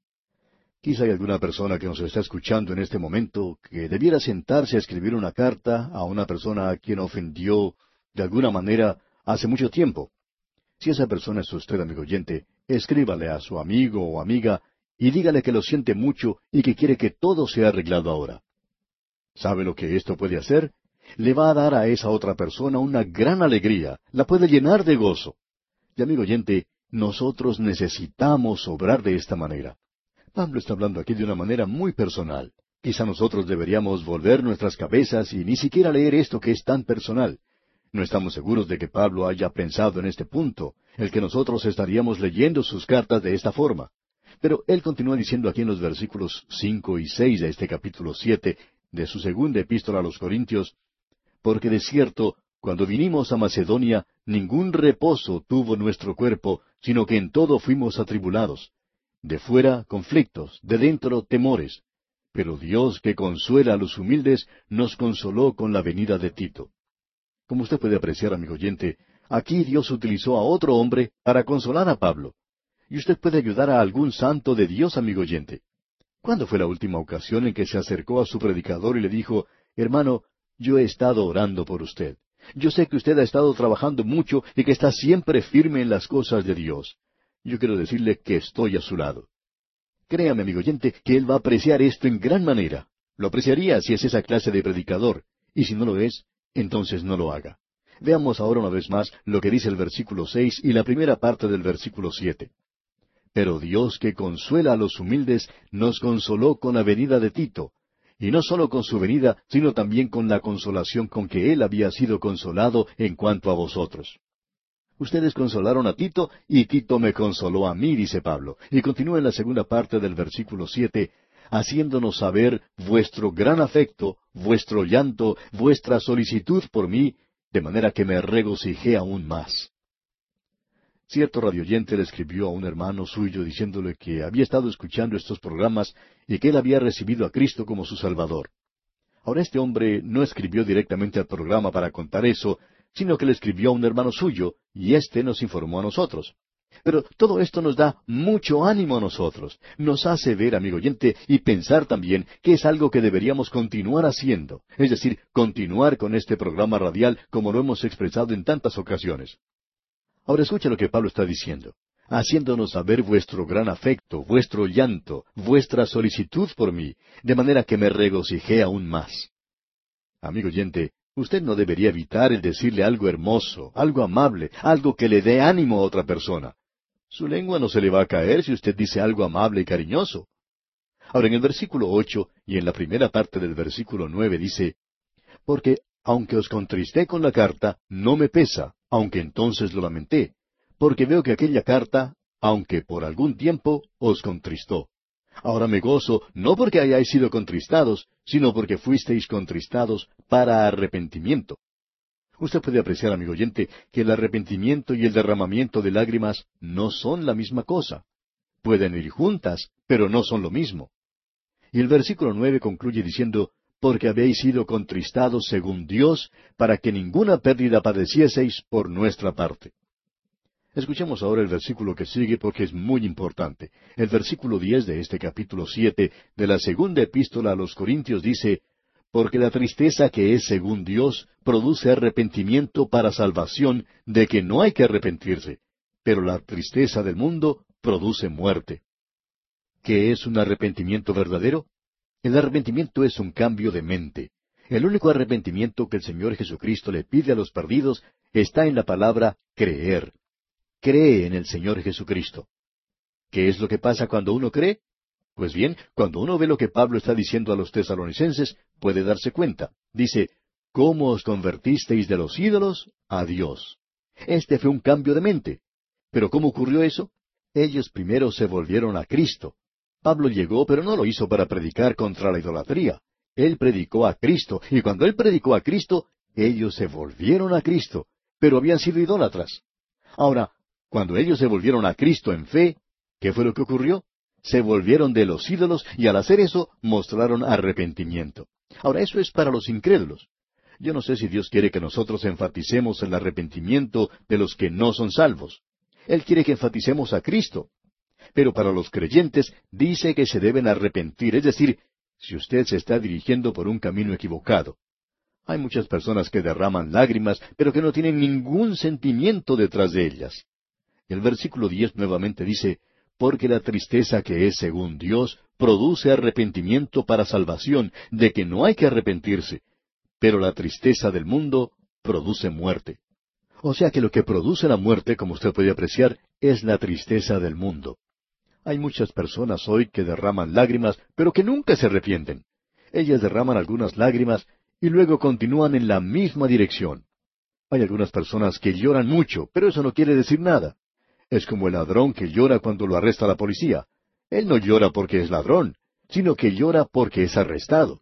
Quizá hay alguna persona que nos está escuchando en este momento que debiera sentarse a escribir una carta a una persona a quien ofendió de alguna manera hace mucho tiempo. Si esa persona es usted, amigo oyente, escríbale a su amigo o amiga y dígale que lo siente mucho y que quiere que todo sea arreglado ahora. ¿Sabe lo que esto puede hacer? Le va a dar a esa otra persona una gran alegría, la puede llenar de gozo. Y amigo oyente, nosotros necesitamos obrar de esta manera. Pablo está hablando aquí de una manera muy personal. Quizá nosotros deberíamos volver nuestras cabezas y ni siquiera leer esto que es tan personal. No estamos seguros de que Pablo haya pensado en este punto, el que nosotros estaríamos leyendo sus cartas de esta forma. Pero él continúa diciendo aquí en los versículos cinco y seis de este capítulo siete de su segunda epístola a los Corintios, porque de cierto, cuando vinimos a Macedonia, ningún reposo tuvo nuestro cuerpo, sino que en todo fuimos atribulados. De fuera, conflictos, de dentro, temores. Pero Dios, que consuela a los humildes, nos consoló con la venida de Tito. Como usted puede apreciar, amigo oyente, aquí Dios utilizó a otro hombre para consolar a Pablo. Y usted puede ayudar a algún santo de Dios, amigo oyente. ¿Cuándo fue la última ocasión en que se acercó a su predicador y le dijo, hermano, yo he estado orando por usted. Yo sé que usted ha estado trabajando mucho y que está siempre firme en las cosas de Dios. Yo quiero decirle que estoy a su lado. Créame, amigo oyente, que él va a apreciar esto en gran manera. Lo apreciaría si es esa clase de predicador. Y si no lo es, entonces no lo haga. Veamos ahora una vez más lo que dice el versículo seis y la primera parte del versículo siete. Pero Dios, que consuela a los humildes, nos consoló con la venida de Tito, y no sólo con su venida, sino también con la consolación con que él había sido consolado en cuanto a vosotros. Ustedes consolaron a Tito, y Tito me consoló a mí, dice Pablo. Y continúa en la segunda parte del versículo siete, haciéndonos saber vuestro gran afecto, vuestro llanto, vuestra solicitud por mí, de manera que me regocijé aún más. Cierto radioyente le escribió a un hermano suyo diciéndole que había estado escuchando estos programas y que él había recibido a Cristo como su Salvador. Ahora este hombre no escribió directamente al programa para contar eso, sino que le escribió a un hermano suyo, y éste nos informó a nosotros. Pero todo esto nos da mucho ánimo a nosotros, nos hace ver, amigo oyente, y pensar también que es algo que deberíamos continuar haciendo, es decir, continuar con este programa radial como lo hemos expresado en tantas ocasiones. Ahora escucha lo que Pablo está diciendo, haciéndonos saber vuestro gran afecto, vuestro llanto, vuestra solicitud por mí, de manera que me regocijé aún más. Amigo oyente, usted no debería evitar el decirle algo hermoso, algo amable, algo que le dé ánimo a otra persona. Su lengua no se le va a caer si usted dice algo amable y cariñoso. Ahora en el versículo ocho y en la primera parte del versículo nueve dice, porque aunque os contristé con la carta, no me pesa, aunque entonces lo lamenté, porque veo que aquella carta, aunque por algún tiempo, os contristó. Ahora me gozo, no porque hayáis sido contristados, sino porque fuisteis contristados para arrepentimiento. Usted puede apreciar, amigo oyente, que el arrepentimiento y el derramamiento de lágrimas no son la misma cosa. Pueden ir juntas, pero no son lo mismo. Y el versículo nueve concluye diciendo, porque habéis sido contristados según Dios, para que ninguna pérdida padecieseis por nuestra parte. Escuchemos ahora el versículo que sigue porque es muy importante. El versículo diez de este capítulo siete de la segunda epístola a los Corintios dice, porque la tristeza que es según Dios produce arrepentimiento para salvación, de que no hay que arrepentirse, pero la tristeza del mundo produce muerte. ¿Qué es un arrepentimiento verdadero? El arrepentimiento es un cambio de mente. El único arrepentimiento que el Señor Jesucristo le pide a los perdidos está en la palabra creer. Cree en el Señor Jesucristo. ¿Qué es lo que pasa cuando uno cree? Pues bien, cuando uno ve lo que Pablo está diciendo a los tesalonicenses, puede darse cuenta. Dice, ¿cómo os convertisteis de los ídolos a Dios? Este fue un cambio de mente. ¿Pero cómo ocurrió eso? Ellos primero se volvieron a Cristo. Pablo llegó, pero no lo hizo para predicar contra la idolatría. Él predicó a Cristo, y cuando él predicó a Cristo, ellos se volvieron a Cristo, pero habían sido idólatras. Ahora, cuando ellos se volvieron a Cristo en fe, ¿qué fue lo que ocurrió? Se volvieron de los ídolos y al hacer eso mostraron arrepentimiento. Ahora, eso es para los incrédulos. Yo no sé si Dios quiere que nosotros enfaticemos el arrepentimiento de los que no son salvos. Él quiere que enfaticemos a Cristo. Pero para los creyentes dice que se deben arrepentir, es decir, si usted se está dirigiendo por un camino equivocado. Hay muchas personas que derraman lágrimas, pero que no tienen ningún sentimiento detrás de ellas. El versículo diez nuevamente dice, porque la tristeza que es según Dios produce arrepentimiento para salvación, de que no hay que arrepentirse, pero la tristeza del mundo produce muerte. O sea que lo que produce la muerte, como usted puede apreciar, es la tristeza del mundo. Hay muchas personas hoy que derraman lágrimas, pero que nunca se arrepienten. Ellas derraman algunas lágrimas y luego continúan en la misma dirección. Hay algunas personas que lloran mucho, pero eso no quiere decir nada. Es como el ladrón que llora cuando lo arresta la policía. Él no llora porque es ladrón, sino que llora porque es arrestado.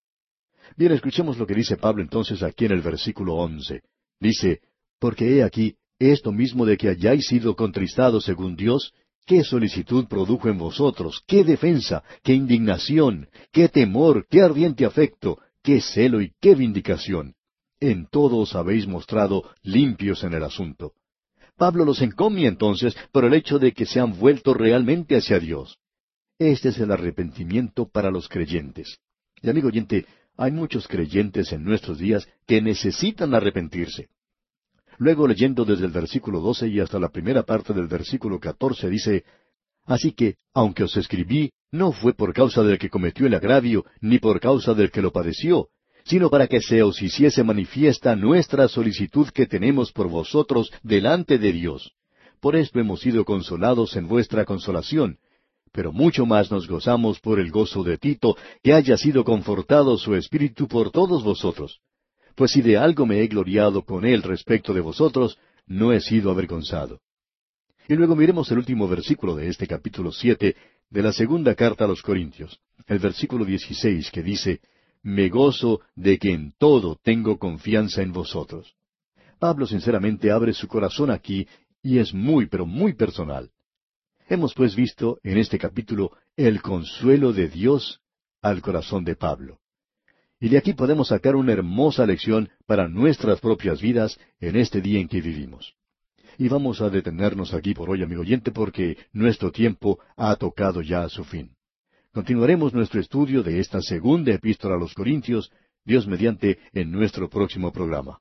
Bien, escuchemos lo que dice Pablo entonces aquí en el versículo once. Dice, porque he aquí esto mismo de que hayáis sido contristados según Dios, qué solicitud produjo en vosotros, qué defensa, qué indignación, qué temor, qué ardiente afecto, qué celo y qué vindicación. En todo os habéis mostrado limpios en el asunto. Pablo los encomia entonces por el hecho de que se han vuelto realmente hacia Dios. Este es el arrepentimiento para los creyentes. Y amigo oyente, hay muchos creyentes en nuestros días que necesitan arrepentirse. Luego, leyendo desde el versículo doce y hasta la primera parte del versículo catorce, dice, así que, aunque os escribí, no fue por causa del que cometió el agravio, ni por causa del que lo padeció, sino para que se os hiciese manifiesta nuestra solicitud que tenemos por vosotros delante de Dios. Por esto hemos sido consolados en vuestra consolación, pero mucho más nos gozamos por el gozo de Tito, que haya sido confortado su espíritu por todos vosotros. Pues si de algo me he gloriado con él respecto de vosotros, no he sido avergonzado. Y luego miremos el último versículo de este capítulo siete de la segunda carta a los Corintios, el versículo dieciséis, que dice, Me gozo de que en todo tengo confianza en vosotros. Pablo sinceramente abre su corazón aquí, y es muy, pero muy personal. Hemos pues visto en este capítulo el consuelo de Dios al corazón de Pablo. Y de aquí podemos sacar una hermosa lección para nuestras propias vidas en este día en que vivimos. Y vamos a detenernos aquí por hoy, amigo oyente, porque nuestro tiempo ha tocado ya a su fin. Continuaremos nuestro estudio de esta segunda epístola a los Corintios, Dios mediante, en nuestro próximo programa.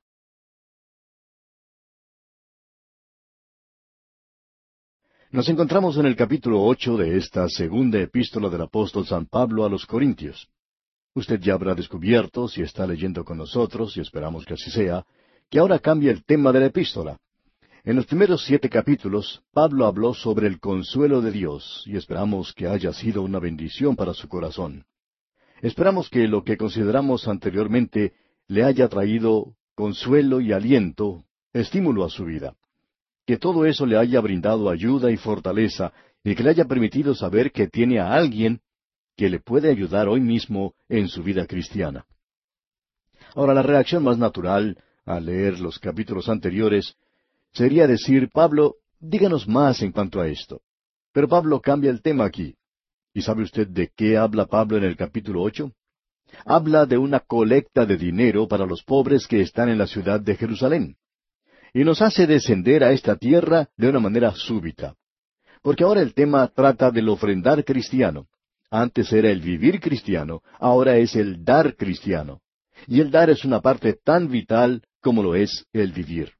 Nos encontramos en el capítulo ocho de esta segunda epístola del apóstol San Pablo a los Corintios. Usted ya habrá descubierto, si está leyendo con nosotros, y esperamos que así sea, que ahora cambia el tema de la epístola. En los primeros siete capítulos, Pablo habló sobre el consuelo de Dios, y esperamos que haya sido una bendición para su corazón. Esperamos que lo que consideramos anteriormente le haya traído consuelo y aliento, estímulo a su vida. Que todo eso le haya brindado ayuda y fortaleza, y que le haya permitido saber que tiene a alguien que le puede ayudar hoy mismo en su vida cristiana. Ahora, la reacción más natural al leer los capítulos anteriores sería decir, Pablo, díganos más en cuanto a esto. Pero Pablo cambia el tema aquí. ¿Y sabe usted de qué habla Pablo en el capítulo ocho? Habla de una colecta de dinero para los pobres que están en la ciudad de Jerusalén. Y nos hace descender a esta tierra de una manera súbita. Porque ahora el tema trata del ofrendar cristiano. Antes era el vivir cristiano, ahora es el dar cristiano. Y el dar es una parte tan vital como lo es el vivir.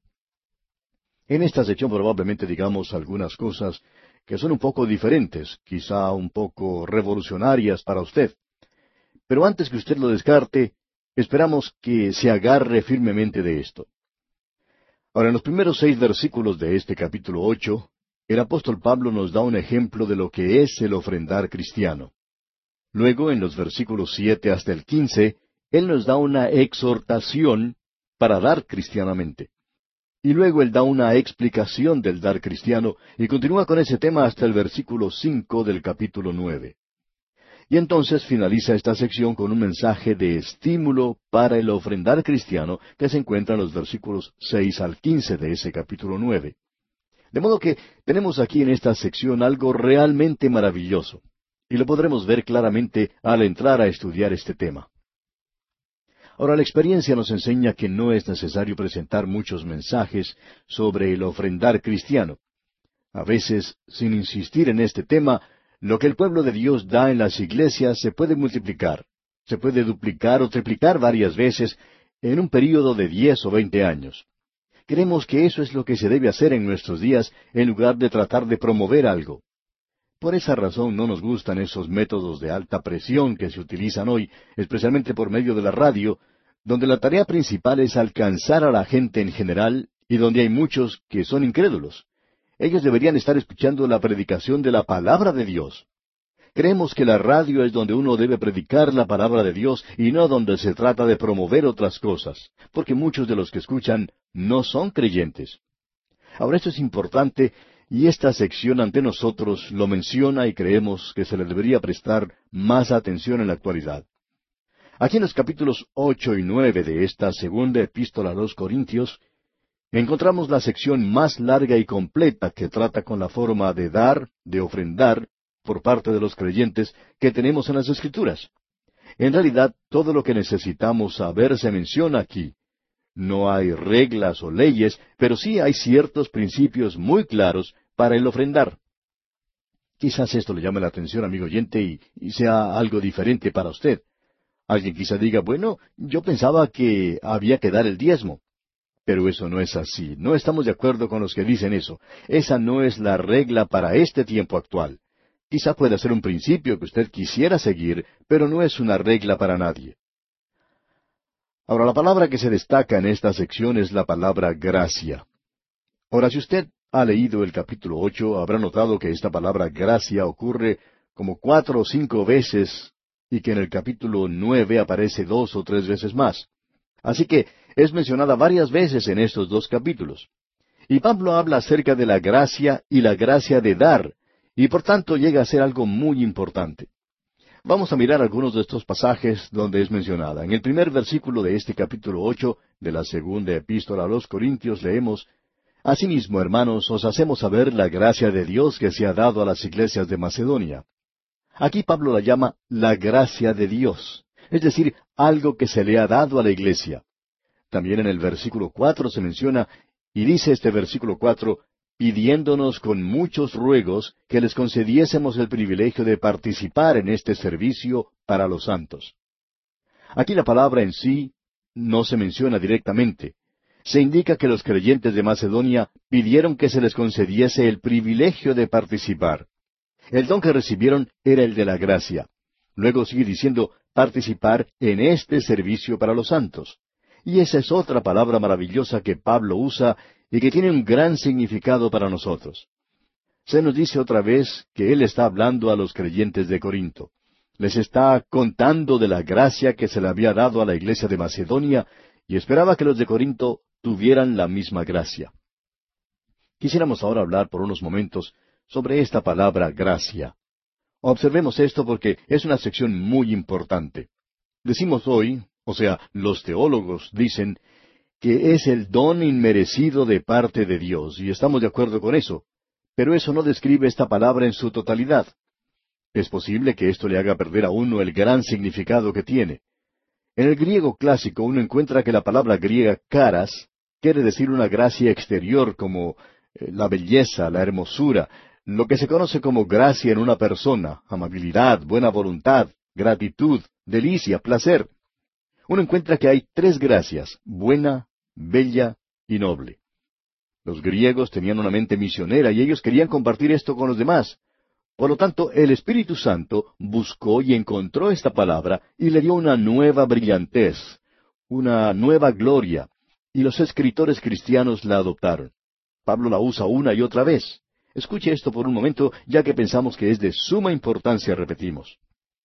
En esta sección probablemente digamos algunas cosas que son un poco diferentes, quizá un poco revolucionarias para usted. Pero antes que usted lo descarte, esperamos que se agarre firmemente de esto. Ahora, en los primeros seis versículos de este capítulo ocho, el apóstol Pablo nos da un ejemplo de lo que es el ofrendar cristiano. Luego, en los versículos siete hasta el quince, él nos da una exhortación para dar cristianamente. Y luego él da una explicación del dar cristiano, y continúa con ese tema hasta el versículo cinco del capítulo nueve. Y entonces finaliza esta sección con un mensaje de estímulo para el ofrendar cristiano que se encuentra en los versículos seis al quince de ese capítulo nueve. De modo que tenemos aquí en esta sección algo realmente maravilloso, y lo podremos ver claramente al entrar a estudiar este tema. Ahora, la experiencia nos enseña que no es necesario presentar muchos mensajes sobre el ofrendar cristiano. A veces, sin insistir en este tema, lo que el pueblo de Dios da en las iglesias se puede multiplicar, se puede duplicar o triplicar varias veces en un período de diez o veinte años. Creemos que eso es lo que se debe hacer en nuestros días en lugar de tratar de promover algo. Por esa razón no nos gustan esos métodos de alta presión que se utilizan hoy, especialmente por medio de la radio, donde la tarea principal es alcanzar a la gente en general y donde hay muchos que son incrédulos. Ellos deberían estar escuchando la predicación de la palabra de Dios. Creemos que la radio es donde uno debe predicar la palabra de Dios y no donde se trata de promover otras cosas, porque muchos de los que escuchan no son creyentes. Ahora, esto es importante y esta sección ante nosotros lo menciona y creemos que se le debería prestar más atención en la actualidad. Aquí en los capítulos ocho y nueve de esta segunda epístola a los Corintios, encontramos la sección más larga y completa que trata con la forma de dar, de ofrendar, por parte de los creyentes que tenemos en las Escrituras. En realidad, todo lo que necesitamos saber se menciona aquí. No hay reglas o leyes, pero sí hay ciertos principios muy claros para el ofrendar. Quizás esto le llame la atención, amigo oyente, y, y sea algo diferente para usted. Alguien quizá diga, bueno, yo pensaba que había que dar el diezmo. Pero eso no es así. No estamos de acuerdo con los que dicen eso. Esa no es la regla para este tiempo actual. Quizá pueda ser un principio que usted quisiera seguir, pero no es una regla para nadie. Ahora, la palabra que se destaca en esta sección es la palabra gracia. Ahora, si usted ha leído el capítulo ocho, habrá notado que esta palabra gracia ocurre como cuatro o cinco veces y que en el capítulo nueve aparece dos o tres veces más. Así que es mencionada varias veces en estos dos capítulos. Y Pablo habla acerca de la gracia y la gracia de dar, y por tanto llega a ser algo muy importante. Vamos a mirar algunos de estos pasajes donde es mencionada. En el primer versículo de este capítulo ocho de la segunda epístola a los Corintios leemos: Asimismo, hermanos, os hacemos saber la gracia de Dios que se ha dado a las iglesias de Macedonia. Aquí Pablo la llama la gracia de Dios, es decir, algo que se le ha dado a la iglesia. También en el versículo cuatro se menciona, y dice este versículo cuatro, pidiéndonos con muchos ruegos que les concediésemos el privilegio de participar en este servicio para los santos. Aquí la palabra en sí no se menciona directamente. Se indica que los creyentes de Macedonia pidieron que se les concediese el privilegio de participar. El don que recibieron era el de la gracia. Luego sigue diciendo participar en este servicio para los santos. Y esa es otra palabra maravillosa que Pablo usa y que tiene un gran significado para nosotros. Se nos dice otra vez que él está hablando a los creyentes de Corinto. Les está contando de la gracia que se le había dado a la iglesia de Macedonia y esperaba que los de Corinto tuvieran la misma gracia. Quisiéramos ahora hablar por unos momentos sobre esta palabra gracia. Observemos esto porque es una sección muy importante. Decimos hoy, o sea, los teólogos dicen, que es el don inmerecido de parte de Dios, y estamos de acuerdo con eso, pero eso no describe esta palabra en su totalidad. Es posible que esto le haga perder a uno el gran significado que tiene. En el griego clásico uno encuentra que la palabra griega charis quiere decir una gracia exterior como eh, la belleza, la hermosura, lo que se conoce como gracia en una persona, amabilidad, buena voluntad, gratitud, delicia, placer. Uno encuentra que hay tres gracias: buena, bella y noble. Los griegos tenían una mente misionera y ellos querían compartir esto con los demás. Por lo tanto, el Espíritu Santo buscó y encontró esta palabra y le dio una nueva brillantez, una nueva gloria, y los escritores cristianos la adoptaron. Pablo la usa una y otra vez. Escuche esto por un momento, ya que pensamos que es de suma importancia, repetimos.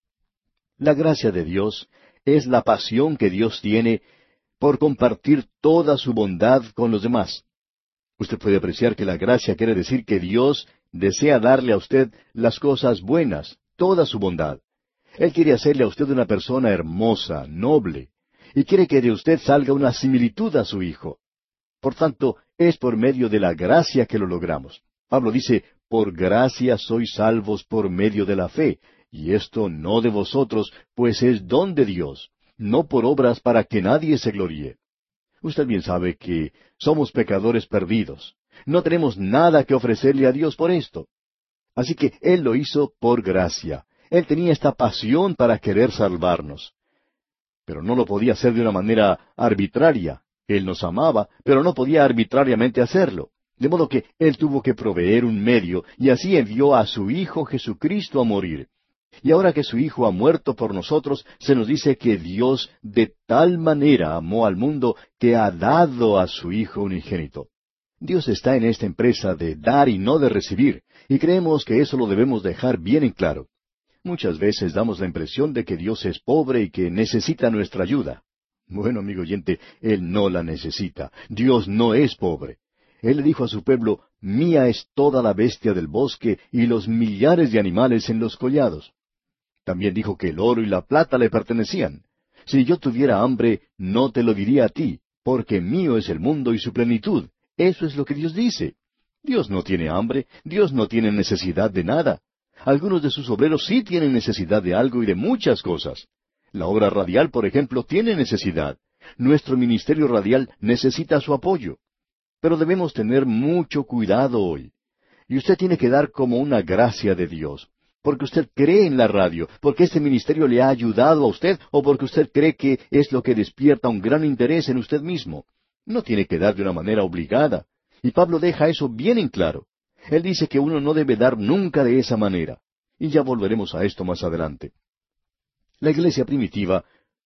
La gracia de Dios es la pasión que Dios tiene por compartir toda su bondad con los demás. Usted puede apreciar que la gracia quiere decir que Dios desea darle a usted las cosas buenas, toda su bondad. Él quiere hacerle a usted una persona hermosa, noble, y quiere que de usted salga una similitud a su Hijo. Por tanto, es por medio de la gracia que lo logramos. Pablo dice, por gracia sois salvos por medio de la fe, y esto no de vosotros, pues es don de Dios, no por obras para que nadie se gloríe. Usted bien sabe que somos pecadores perdidos. No tenemos nada que ofrecerle a Dios por esto. Así que Él lo hizo por gracia. Él tenía esta pasión para querer salvarnos. Pero no lo podía hacer de una manera arbitraria. Él nos amaba, pero no podía arbitrariamente hacerlo. De modo que Él tuvo que proveer un medio, y así envió a su Hijo Jesucristo a morir. Y ahora que su Hijo ha muerto por nosotros, se nos dice que Dios de tal manera amó al mundo que ha dado a su Hijo unigénito. Dios está en esta empresa de dar y no de recibir, y creemos que eso lo debemos dejar bien en claro. Muchas veces damos la impresión de que Dios es pobre y que necesita nuestra ayuda. Bueno, amigo oyente, Él no la necesita. Dios no es pobre. Él le dijo a su pueblo, mía es toda la bestia del bosque y los millares de animales en los collados. También dijo que el oro y la plata le pertenecían. Si yo tuviera hambre, no te lo diría a ti, porque mío es el mundo y su plenitud. Eso es lo que Dios dice. Dios no tiene hambre, Dios no tiene necesidad de nada. Algunos de sus obreros sí tienen necesidad de algo y de muchas cosas. La obra radial, por ejemplo, tiene necesidad. Nuestro ministerio radial necesita su apoyo. Pero debemos tener mucho cuidado hoy. Y usted tiene que dar como una gracia de Dios. Porque usted cree en la radio, porque este ministerio le ha ayudado a usted, o porque usted cree que es lo que despierta un gran interés en usted mismo. No tiene que dar de una manera obligada. Y Pablo deja eso bien en claro. Él dice que uno no debe dar nunca de esa manera. Y ya volveremos a esto más adelante. La iglesia primitiva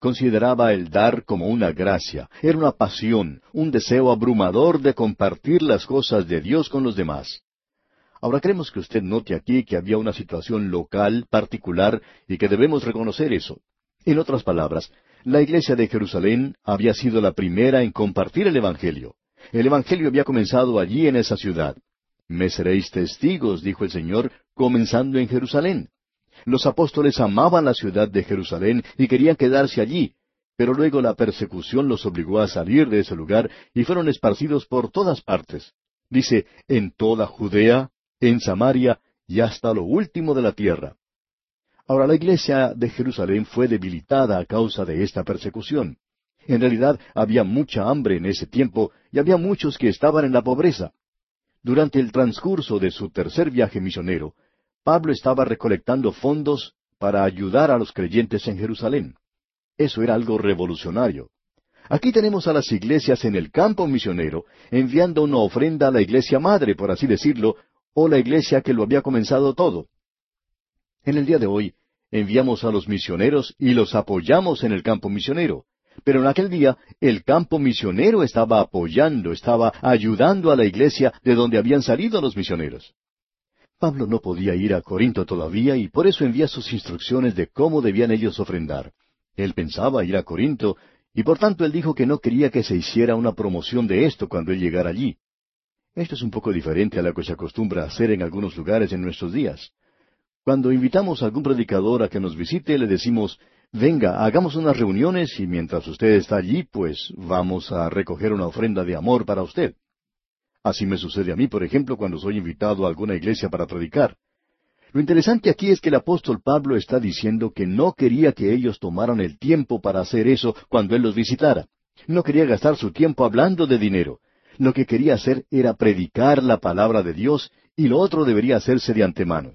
consideraba el dar como una gracia, era una pasión, un deseo abrumador de compartir las cosas de Dios con los demás. Ahora queremos que usted note aquí que había una situación local, particular, y que debemos reconocer eso. En otras palabras, la iglesia de Jerusalén había sido la primera en compartir el Evangelio. El Evangelio había comenzado allí en esa ciudad. Me seréis testigos, dijo el Señor, comenzando en Jerusalén. Los apóstoles amaban la ciudad de Jerusalén y querían quedarse allí, pero luego la persecución los obligó a salir de ese lugar y fueron esparcidos por todas partes. Dice, en toda Judea, en Samaria y hasta lo último de la tierra. Ahora, la iglesia de Jerusalén fue debilitada a causa de esta persecución. En realidad, había mucha hambre en ese tiempo y había muchos que estaban en la pobreza. Durante el transcurso de su tercer viaje misionero, Pablo estaba recolectando fondos para ayudar a los creyentes en Jerusalén. Eso era algo revolucionario. Aquí tenemos a las iglesias en el campo misionero enviando una ofrenda a la iglesia madre, por así decirlo, o la iglesia que lo había comenzado todo. En el día de hoy, enviamos a los misioneros y los apoyamos en el campo misionero. Pero en aquel día, el campo misionero estaba apoyando, estaba ayudando a la iglesia de donde habían salido los misioneros. Pablo no podía ir a Corinto todavía y por eso envía sus instrucciones de cómo debían ellos ofrendar. Él pensaba ir a Corinto y por tanto él dijo que no quería que se hiciera una promoción de esto cuando él llegara allí. Esto es un poco diferente a lo que se acostumbra a hacer en algunos lugares en nuestros días. Cuando invitamos a algún predicador a que nos visite, le decimos, venga, hagamos unas reuniones y mientras usted está allí, pues vamos a recoger una ofrenda de amor para usted. Así me sucede a mí, por ejemplo, cuando soy invitado a alguna iglesia para predicar. Lo interesante aquí es que el apóstol Pablo está diciendo que no quería que ellos tomaran el tiempo para hacer eso cuando él los visitara. No quería gastar su tiempo hablando de dinero. Lo que quería hacer era predicar la palabra de Dios y lo otro debería hacerse de antemano.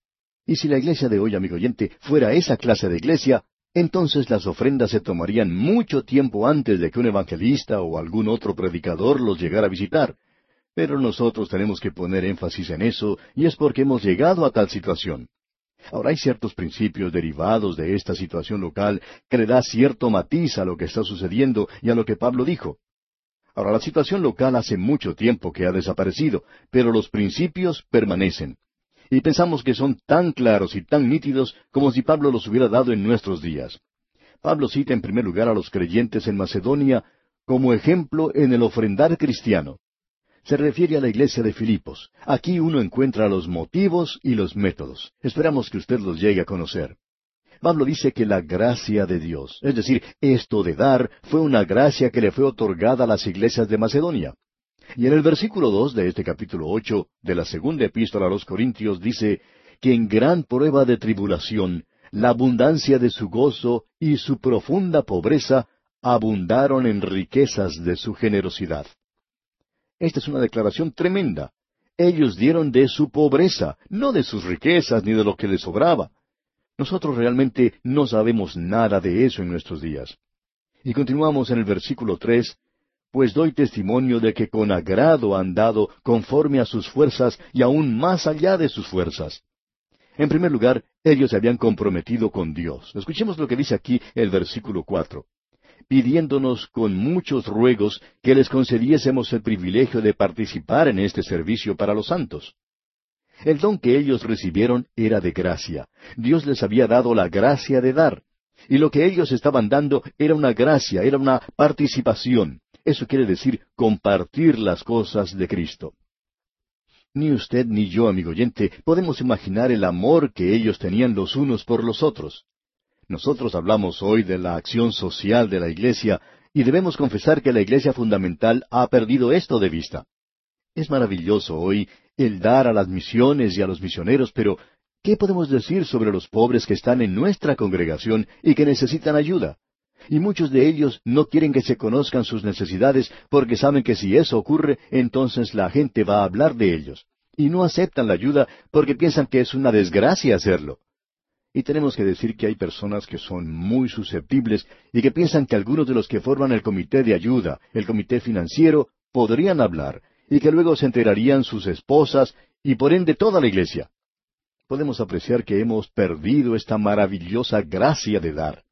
Y si la iglesia de hoy, amigo oyente, fuera esa clase de iglesia, entonces las ofrendas se tomarían mucho tiempo antes de que un evangelista o algún otro predicador los llegara a visitar. Pero nosotros tenemos que poner énfasis en eso, y es porque hemos llegado a tal situación. Ahora hay ciertos principios derivados de esta situación local que le da cierto matiz a lo que está sucediendo y a lo que Pablo dijo. Ahora la situación local hace mucho tiempo que ha desaparecido, pero los principios permanecen. Y pensamos que son tan claros y tan nítidos como si Pablo los hubiera dado en nuestros días. Pablo cita en primer lugar a los creyentes en Macedonia como ejemplo en el ofrendar cristiano. Se refiere a la iglesia de Filipos. Aquí uno encuentra los motivos y los métodos. Esperamos que usted los llegue a conocer. Pablo dice que la gracia de Dios, es decir, esto de dar, fue una gracia que le fue otorgada a las iglesias de Macedonia. Y en el versículo dos de este capítulo ocho de la segunda epístola a los Corintios dice que en gran prueba de tribulación, la abundancia de su gozo y su profunda pobreza abundaron en riquezas de su generosidad. Esta es una declaración tremenda. Ellos dieron de su pobreza, no de sus riquezas ni de lo que les sobraba. Nosotros realmente no sabemos nada de eso en nuestros días. Y continuamos en el versículo tres, pues doy testimonio de que con agrado han dado conforme a sus fuerzas y aún más allá de sus fuerzas. En primer lugar, ellos se habían comprometido con Dios. Escuchemos lo que dice aquí el versículo cuatro. Pidiéndonos con muchos ruegos que les concediésemos el privilegio de participar en este servicio para los santos. El don que ellos recibieron era de gracia. Dios les había dado la gracia de dar. Y lo que ellos estaban dando era una gracia, era una participación. Eso quiere decir compartir las cosas de Cristo. Ni usted ni yo, amigo oyente, podemos imaginar el amor que ellos tenían los unos por los otros. Nosotros hablamos hoy de la acción social de la iglesia y debemos confesar que la iglesia fundamental ha perdido esto de vista. Es maravilloso hoy el dar a las misiones y a los misioneros, pero ¿qué podemos decir sobre los pobres que están en nuestra congregación y que necesitan ayuda? Y muchos de ellos no quieren que se conozcan sus necesidades porque saben que si eso ocurre, entonces la gente va a hablar de ellos. Y no aceptan la ayuda porque piensan que es una desgracia hacerlo. Y tenemos que decir que hay personas que son muy susceptibles y que piensan que algunos de los que forman el comité de ayuda, el comité financiero, podrían hablar, y que luego se enterarían sus esposas y por ende toda la iglesia. Podemos apreciar que hemos perdido esta maravillosa gracia de dar.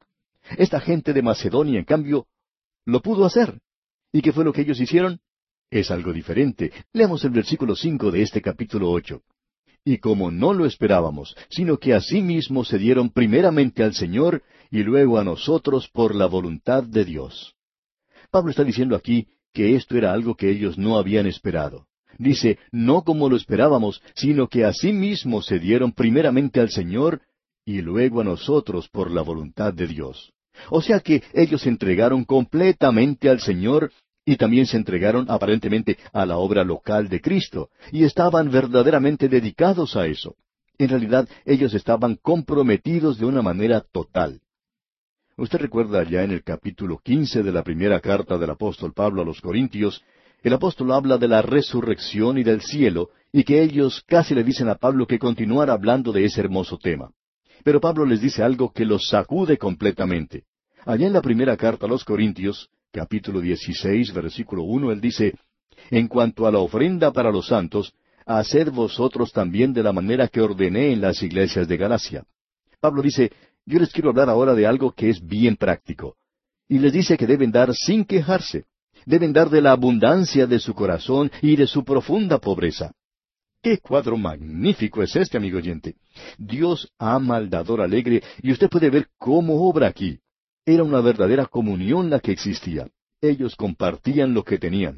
Esta gente de Macedonia, en cambio, lo pudo hacer. ¿Y qué fue lo que ellos hicieron? Es algo diferente. Leamos el versículo cinco de este capítulo ocho. Y como no lo esperábamos, sino que asimismo se dieron primeramente al Señor y luego a nosotros por la voluntad de Dios. Pablo está diciendo aquí que esto era algo que ellos no habían esperado. Dice, no como lo esperábamos, sino que asimismo se dieron primeramente al Señor y luego a nosotros por la voluntad de Dios. O sea que ellos se entregaron completamente al Señor y también se entregaron aparentemente a la obra local de Cristo, y estaban verdaderamente dedicados a eso. En realidad, ellos estaban comprometidos de una manera total. Usted recuerda ya en el capítulo quince de la primera carta del apóstol Pablo a los Corintios, el apóstol habla de la resurrección y del cielo, y que ellos casi le dicen a Pablo que continuara hablando de ese hermoso tema. Pero Pablo les dice algo que los sacude completamente. Allá en la primera carta a los Corintios, capítulo dieciséis, versículo uno, él dice, En cuanto a la ofrenda para los santos, haced vosotros también de la manera que ordené en las iglesias de Galacia. Pablo dice, yo les quiero hablar ahora de algo que es bien práctico. Y les dice que deben dar sin quejarse. Deben dar de la abundancia de su corazón y de su profunda pobreza. ¡Qué cuadro magnífico es este, amigo oyente! Dios ama al dador alegre, y usted puede ver cómo obra aquí. Era una verdadera comunión la que existía. Ellos compartían lo que tenían.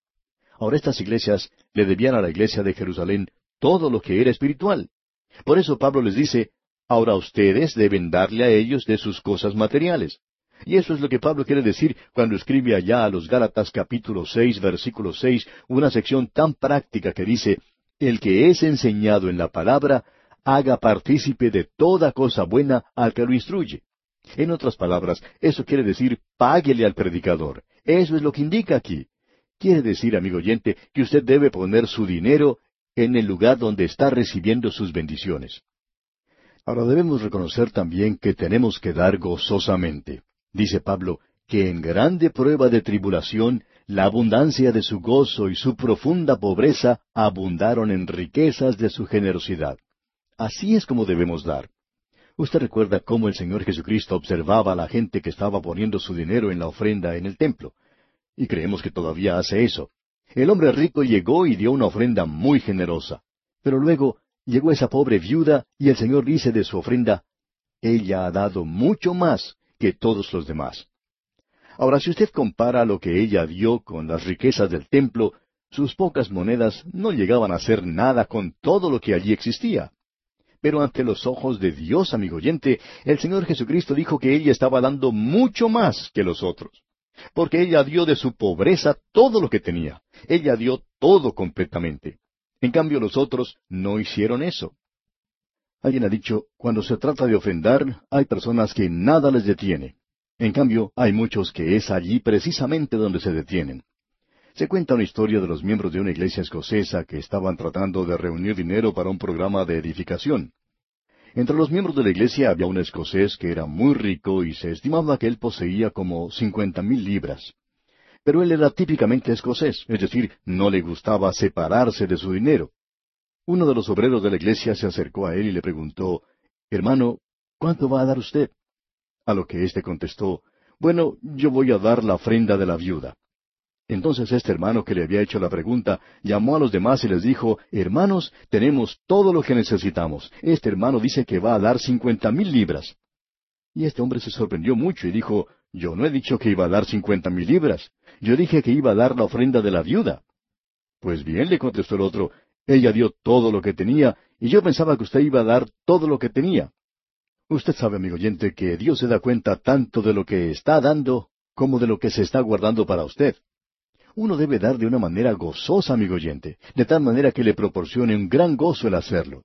Ahora estas iglesias le debían a la iglesia de Jerusalén todo lo que era espiritual. Por eso Pablo les dice, ahora ustedes deben darle a ellos de sus cosas materiales. Y eso es lo que Pablo quiere decir cuando escribe allá a los Gálatas capítulo seis, versículo seis, una sección tan práctica que dice, El que es enseñado en la palabra, haga partícipe de toda cosa buena al que lo instruye. En otras palabras, eso quiere decir, páguele al predicador. Eso es lo que indica aquí. Quiere decir, amigo oyente, que usted debe poner su dinero en el lugar donde está recibiendo sus bendiciones. Ahora debemos reconocer también que tenemos que dar gozosamente. Dice Pablo, que en grande prueba de tribulación, la abundancia de su gozo y su profunda pobreza abundaron en riquezas de su generosidad. Así es como debemos dar. Usted recuerda cómo el Señor Jesucristo observaba a la gente que estaba poniendo su dinero en la ofrenda en el templo. Y creemos que todavía hace eso. El hombre rico llegó y dio una ofrenda muy generosa. Pero luego llegó esa pobre viuda y el Señor dice de su ofrenda, ella ha dado mucho más que todos los demás. Ahora, si usted compara lo que ella dio con las riquezas del templo, sus pocas monedas no llegaban a ser nada con todo lo que allí existía. Pero ante los ojos de Dios, amigo oyente, el Señor Jesucristo dijo que ella estaba dando mucho más que los otros. Porque ella dio de su pobreza todo lo que tenía. Ella dio todo completamente. En cambio, los otros no hicieron eso. Alguien ha dicho, cuando se trata de ofrendar, hay personas que nada les detiene. En cambio, hay muchos que es allí precisamente donde se detienen. Se cuenta una historia de los miembros de una iglesia escocesa que estaban tratando de reunir dinero para un programa de edificación. Entre los miembros de la iglesia había un escocés que era muy rico y se estimaba que él poseía como cincuenta mil libras. Pero él era típicamente escocés, es decir, no le gustaba separarse de su dinero. Uno de los obreros de la iglesia se acercó a él y le preguntó, «Hermano, ¿cuánto va a dar usted?» A lo que éste contestó, «Bueno, yo voy a dar la ofrenda de la viuda». Entonces este hermano que le había hecho la pregunta llamó a los demás y les dijo, «Hermanos, tenemos todo lo que necesitamos. Este hermano dice que va a dar cincuenta mil libras». Y este hombre se sorprendió mucho y dijo, «Yo no he dicho que iba a dar cincuenta mil libras. Yo dije que iba a dar la ofrenda de la viuda». «Pues bien», le contestó el otro, «ella dio todo lo que tenía, y yo pensaba que usted iba a dar todo lo que tenía». Usted sabe, amigo oyente, que Dios se da cuenta tanto de lo que está dando como de lo que se está guardando para usted. Uno debe dar de una manera gozosa, amigo oyente, de tal manera que le proporcione un gran gozo el hacerlo.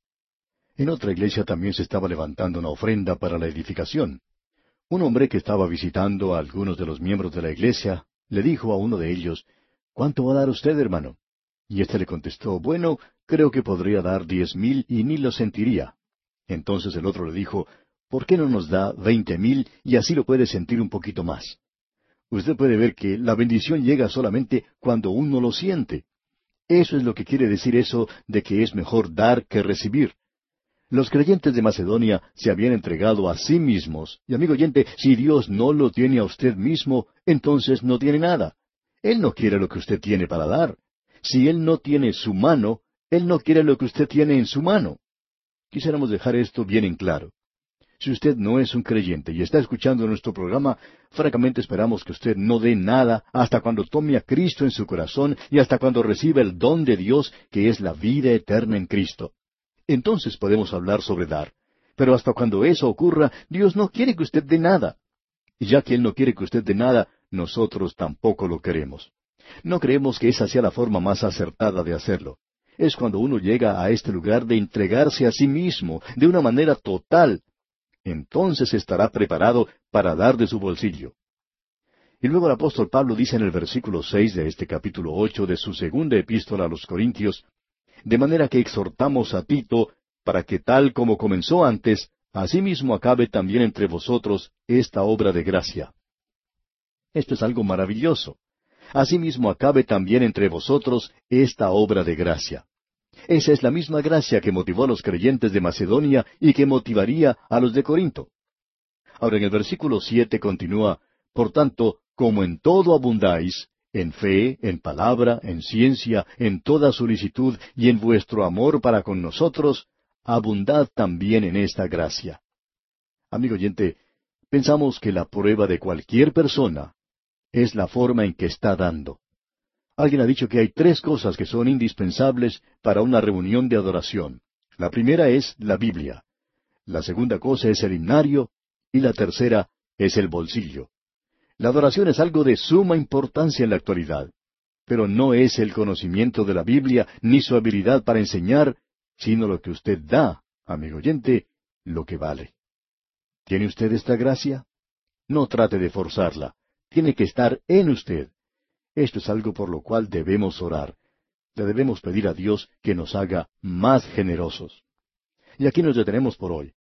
En otra iglesia también se estaba levantando una ofrenda para la edificación. Un hombre que estaba visitando a algunos de los miembros de la iglesia le dijo a uno de ellos, «¿Cuánto va a dar usted, hermano?» Y éste le contestó, «Bueno, creo que podría dar diez mil y ni lo sentiría». Entonces el otro le dijo, «¿Por qué no nos da veinte mil y así lo puede sentir un poquito más?» Usted puede ver que la bendición llega solamente cuando uno lo siente. Eso es lo que quiere decir eso de que es mejor dar que recibir. Los creyentes de Macedonia se habían entregado a sí mismos. Y amigo oyente, si Dios no lo tiene a usted mismo, entonces no tiene nada. Él no quiere lo que usted tiene para dar. Si Él no tiene su mano, Él no quiere lo que usted tiene en su mano. Quisiéramos dejar esto bien en claro. Si usted no es un creyente y está escuchando nuestro programa, francamente esperamos que usted no dé nada hasta cuando tome a Cristo en su corazón y hasta cuando reciba el don de Dios, que es la vida eterna en Cristo. Entonces podemos hablar sobre dar. Pero hasta cuando eso ocurra, Dios no quiere que usted dé nada. Y ya que Él no quiere que usted dé nada, nosotros tampoco lo queremos. No creemos que esa sea la forma más acertada de hacerlo. Es cuando uno llega a este lugar de entregarse a sí mismo, de una manera total. Entonces estará preparado para dar de su bolsillo. Y luego el apóstol Pablo dice en el versículo seis de este capítulo ocho de su segunda epístola a los Corintios, de manera que exhortamos a Tito, para que tal como comenzó antes, asimismo acabe también entre vosotros esta obra de gracia. Esto es algo maravilloso. Asimismo acabe también entre vosotros esta obra de gracia. Esa es la misma gracia que motivó a los creyentes de Macedonia y que motivaría a los de Corinto. Ahora en el versículo siete continúa, por tanto, como en todo abundáis, en fe, en palabra, en ciencia, en toda solicitud y en vuestro amor para con nosotros, abundad también en esta gracia. Amigo oyente, pensamos que la prueba de cualquier persona es la forma en que está dando. Alguien ha dicho que hay tres cosas que son indispensables para una reunión de adoración. La primera es la Biblia. La segunda cosa es el himnario. Y la tercera es el bolsillo. La adoración es algo de suma importancia en la actualidad. Pero no es el conocimiento de la Biblia ni su habilidad para enseñar, sino lo que usted da, amigo oyente, lo que vale. ¿Tiene usted esta gracia? No trate de forzarla. Tiene que estar en usted. Esto es algo por lo cual debemos orar. Le debemos pedir a Dios que nos haga más generosos. Y aquí nos detenemos por hoy.